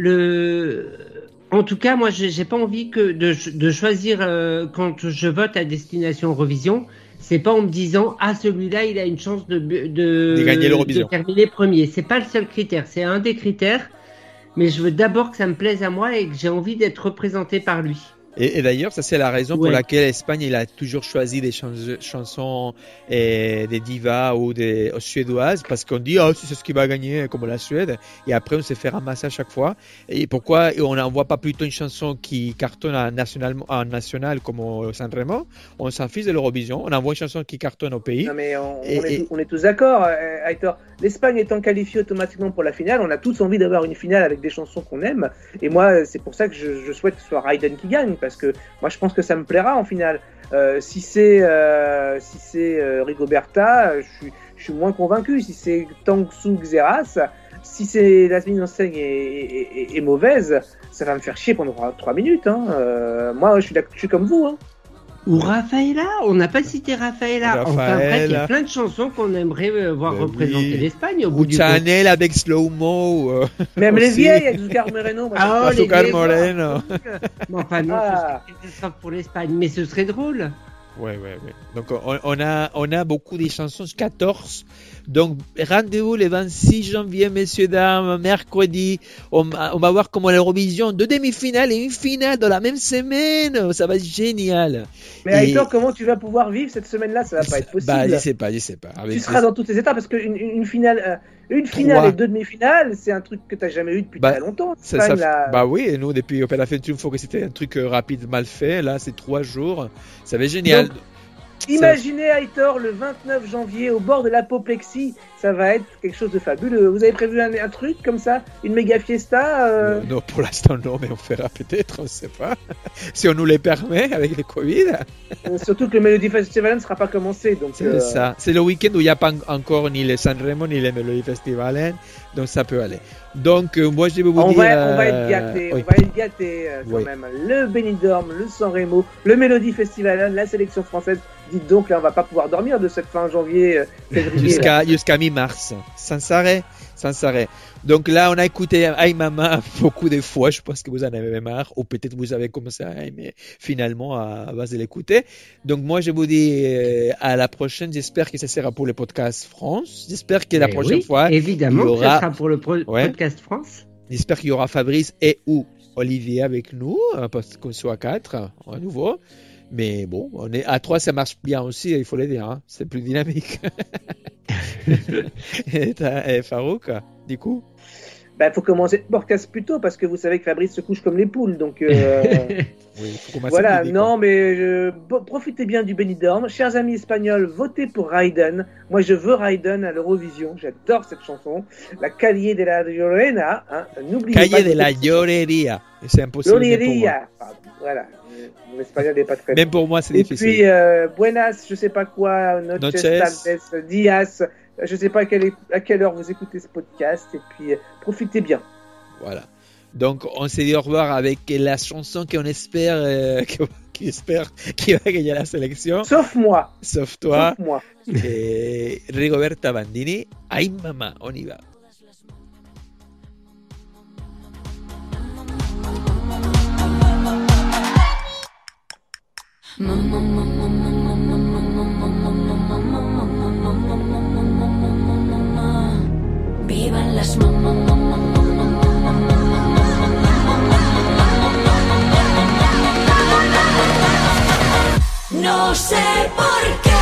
Le, en tout cas, moi, j'ai j'ai pas envie que de, de choisir euh, quand je vote à destination Eurovision. C'est pas en me disant ah celui-là il a une chance de de, De gagner l'Eurovision. de terminer premier. C'est pas le seul critère, c'est un des critères. Mais je veux d'abord que ça me plaise à moi et que j'ai envie d'être représenté par lui. Et, et d'ailleurs, ça c'est la raison pour Ouais. laquelle l'Espagne il a toujours choisi des chans- chansons et des divas ou des ou suédoises parce qu'on dit oh c'est ce qui va gagner comme la Suède et après on se fait ramasser à chaque fois. Et pourquoi on n'envoie pas plutôt une chanson qui cartonne en national, en national comme au Sanremo? On s'en fiche de l'Eurovision, on envoie une chanson qui cartonne au pays. Non mais on, Et- on est, et- tous- on est tous d'accord, euh, Aitor. L'Espagne étant qualifiée automatiquement pour la finale, on a tous envie d'avoir une finale avec des chansons qu'on aime. Et moi, c'est pour ça que je, je souhaite que ce soit Raiden qui gagne, parce que moi, je pense que ça me plaira en finale. Euh, si c'est euh, si c'est euh, Rigoberta, euh, je suis je suis moins convaincu. Si c'est Tangsu Xeras, si c'est la mise en scène est, est, est- est mauvaise, ça va me faire chier pendant trois minutes. Hein. Euh, moi, je suis, d'ac- je suis comme vous. Hein. Ou Rafaela, on n'a pas cité Rafaela. Enfin, après, il y a Rafaela. plein de chansons qu'on aimerait euh, voir Ben représenter oui. l'Espagne au bout Ou du compte. Chanel avec Slow Mo. euh, Même les aussi. vieilles, avec Zucar Moreno. moi, Ah, ça me les fait- Azúcar vieilles Moreno. Mais enfin, non, Ah. ce serait une catastrophe pour l'Espagne, mais ce serait drôle. Ouais, ouais, ouais. Donc, on, on a, on a beaucoup de chansons, quatorze. Donc, rendez-vous le vingt-six janvier, messieurs, dames, mercredi. On, on va voir comment l'Eurovision, deux demi-finales et une finale dans la même semaine. Ça va être génial. Mais Et- Aitor, comment tu vas pouvoir vivre cette semaine-là? Ça va pas être possible. Bah, je sais pas, je sais pas. Avec tu seras dans toutes les étapes parce qu'une une, une finale, euh, une finale Trois. et deux demi-finales, c'est un truc que tu n'as jamais eu depuis Bah, très longtemps. ça, L'Espagne, ça- là. bah oui, et nous, depuis Opéra Fentum, il faut que c'était un truc euh, rapide, mal fait. Là, c'est trois jours. Ça va être génial. Donc, Imaginez Aitor le vingt-neuf janvier au bord de l'apoplexie, ça va être quelque chose de fabuleux. Vous avez prévu un, un truc comme ça, une méga fiesta euh, Euh, non, pour l'instant, non, mais on fera peut-être, on ne sait pas. Si on nous les permet avec le Covid. euh, Surtout que le Melody Festival ne sera pas commencé, donc. C'est euh, ça. C'est le week-end où il n'y a pas en- encore ni le Sanremo ni le Melody Festival, donc ça peut aller. Donc, euh, moi, je vais vous On dire. va, on va être euh, gâtés, oui. on va être gâtés euh, quand Oui. même. Le Benidorm, le Sanremo, le Melody Festival, la sélection française. Dites donc, là, on va pas pouvoir dormir de cette fin janvier, euh, février. là. Jusqu'à jusqu'à mi-mars, sans arrêt, sans arrêt. Donc là, on a écouté Aïe Mama beaucoup de fois. Je pense que vous en avez marre, ou peut-être vous avez commencé à aimer finalement à base de l'écouter. Donc moi, je vous dis euh, à la prochaine. J'espère que ça sera pour le podcast France. J'espère que la Eh prochaine oui, fois, évidemment, il y que aura- ça sera pour le pro- Ouais. podcast France. j'espère qu'il y aura Fabrice et ou Olivier avec nous, hein, parce qu'on soit quatre à nouveau. Mais bon, on est à trois, ça marche bien aussi, il faut le dire. Hein. C'est plus dynamique. et, t'as- et Farouk, du coup. Bah, faut commencer le podcast plus tôt parce que vous savez que Fabrice se couche comme les poules, donc. euh, Oui, faut commencer Voilà, midi, non, mais euh, bo- profitez bien du Benidorm. Chers amis espagnols, votez pour Raiden. Moi, je veux Raiden à l'Eurovision. J'adore cette chanson. La Calle de la Llorena. Hein. N'oubliez Calle pas de la Llorería. Et c'est impossible. même pour moi. Llorería. Pardon, voilà. Euh, Mon espagnol n'est pas très Même pour moi, c'est Et difficile. puis, euh, buenas, je sais pas quoi, noches, Noches. tardes, dias. Je sais pas à quelle, à quelle heure vous écoutez ce podcast. Et puis, euh, profitez bien. Voilà. Donc, on s'est dit au revoir avec la chanson qu'on espère, euh, qu'on- qui espère qui va gagner la sélection, Sauf moi. sauf toi, Sauf moi. et Rigoberta Bandini. Aïe maman, on y va. Vivan las mamás. No sé por qué